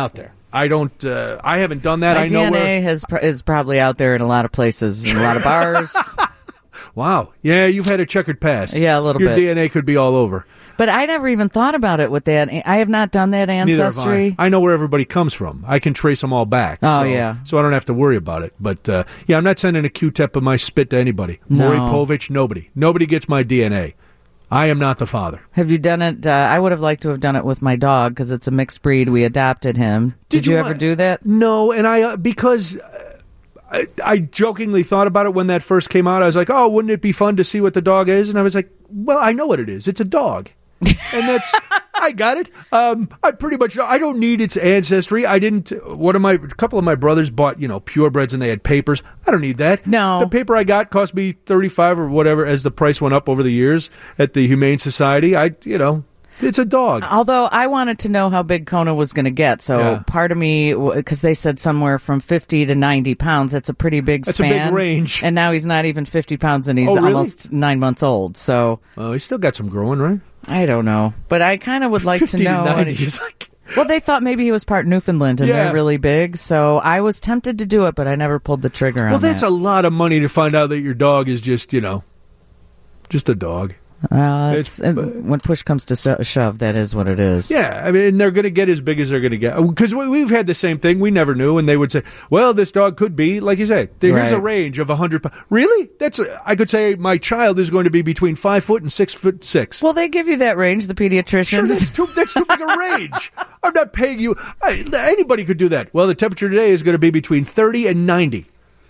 I don't. Uh, I haven't done that. My I know D N A where. has, is probably out there in a lot of places, in a lot of bars. Wow. Yeah, you've had a checkered past. Yeah, a little Your bit. Your D N A could be all over. But I never even thought about it with that. I have not done that Neither have ancestry. I. I know where everybody comes from. I can trace them all back. Oh, so, yeah. So I don't have to worry about it. But, uh, yeah, I'm not sending a Q-tip of my spit to anybody. No. Maury Povich, nobody. Nobody gets my D N A. I am not the father. Have you done it? Uh, I would have liked to have done it with my dog because it's a mixed breed. We adopted him. Did, Did you, you ever want- do that? No, and I, uh, because... Uh, I, I jokingly thought about it when that first came out. I was like, oh, wouldn't it be fun to see what the dog is? And I was like, well, I know what it is. It's a dog. And that's, I got it. Um, I pretty much, I don't need its ancestry. I didn't, one of my, a couple of my brothers bought, you know, purebreds and they had papers. I don't need that. No. The paper I got cost me thirty-five or whatever as the price went up over the years at the Humane Society. I, you know, it's a dog. Although I wanted to know how big Kona was going to get, so Yeah. part of me, because they said somewhere from fifty to ninety pounds, that's a pretty big That's a span. big range. And now he's not even fifty pounds, and he's Oh, really? almost nine months old. So Oh, he's still got some growing, right? I don't know, but I kind of would like to fifty know. what ninety he- is like, well, they thought maybe he was part Newfoundland, and Yeah. they're really big. So I was tempted to do it, but I never pulled the trigger on well, that's that. a lot of money to find out that your dog is just, you know, just a dog. Uh, it's, It's- uh, when push comes to sho- shove, that is what it is. Yeah, I mean, they're going to get as big as they're going to get. Because we've had the same thing. We never knew. And they would say, well, this dog could be, like you said, here's a Right. range of one hundred pounds. Really? That's a, I could say my child is going to be between five foot and six foot six. Well, they give you that range, the pediatricians. Sure, that's too, that's too big a range. I'm not paying you. I, anybody could do that. Well, the temperature today is going to be between thirty and ninety.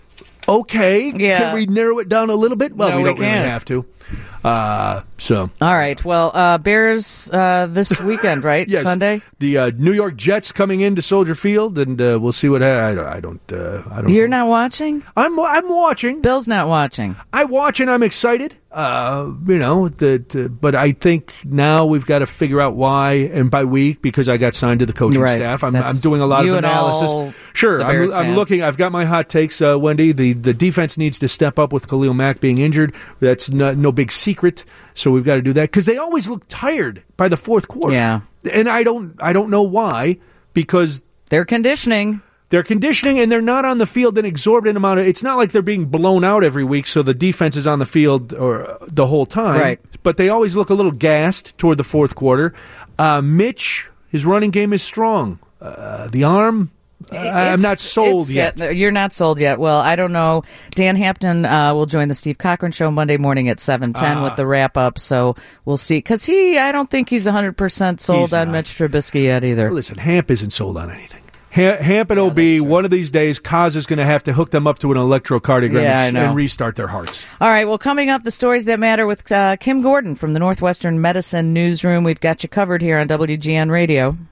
Okay. Yeah. Can we narrow it down a little bit? Well, No, we we don't really can't. have to. Uh, so. All right. Well, uh, Bears uh, this weekend, right? Yes. Sunday. The uh, New York Jets coming into Soldier Field, and uh, we'll see what ha- I don't. I don't. Uh, I don't You're not watching? I'm. I'm watching. Bill's not watching. I watch and I'm excited. Uh, you know that, uh, but I think now we've got to figure out why. And by we, because I got signed to the coaching Right. staff, I'm, That's I'm doing a lot you of and analysis. all Sure, the I'm, Bears I'm fans. looking. I've got my hot takes, uh, Wendy. The the defense needs to step up with Khalil Mack being injured. That's no, no big secret. So we've got to do that because they always look tired by the fourth quarter. Yeah. and I don't. I don't know why. Because They're conditioning. they're conditioning and they're not on the field an exorbitant amount of. It's not like they're being blown out every week, so the defense is on the field or the whole time. Right. But they always look a little gassed toward the fourth quarter. Uh, Mitch, his running game is strong. Uh, the arm, uh, I'm It's- not sold it's yet. get- you're not sold yet. Well, I don't know. Dan Hampton uh, will join the Steve Cochran Show Monday morning at seven ten Ah. with the wrap up. So we'll see. Because he, I don't think he's one hundred percent sold He's on not. Mitch Trubisky yet either. Listen, Hamp isn't sold on anything. Ha- Hamp and O B, one of these days, Kaz is going to have to hook them up to an electrocardiogram Yeah, I and, know. and restart their hearts. All right. Well, coming up, the stories that matter with uh, Kim Gordon from the Northwestern Medicine Newsroom. We've got you covered here on W G N Radio.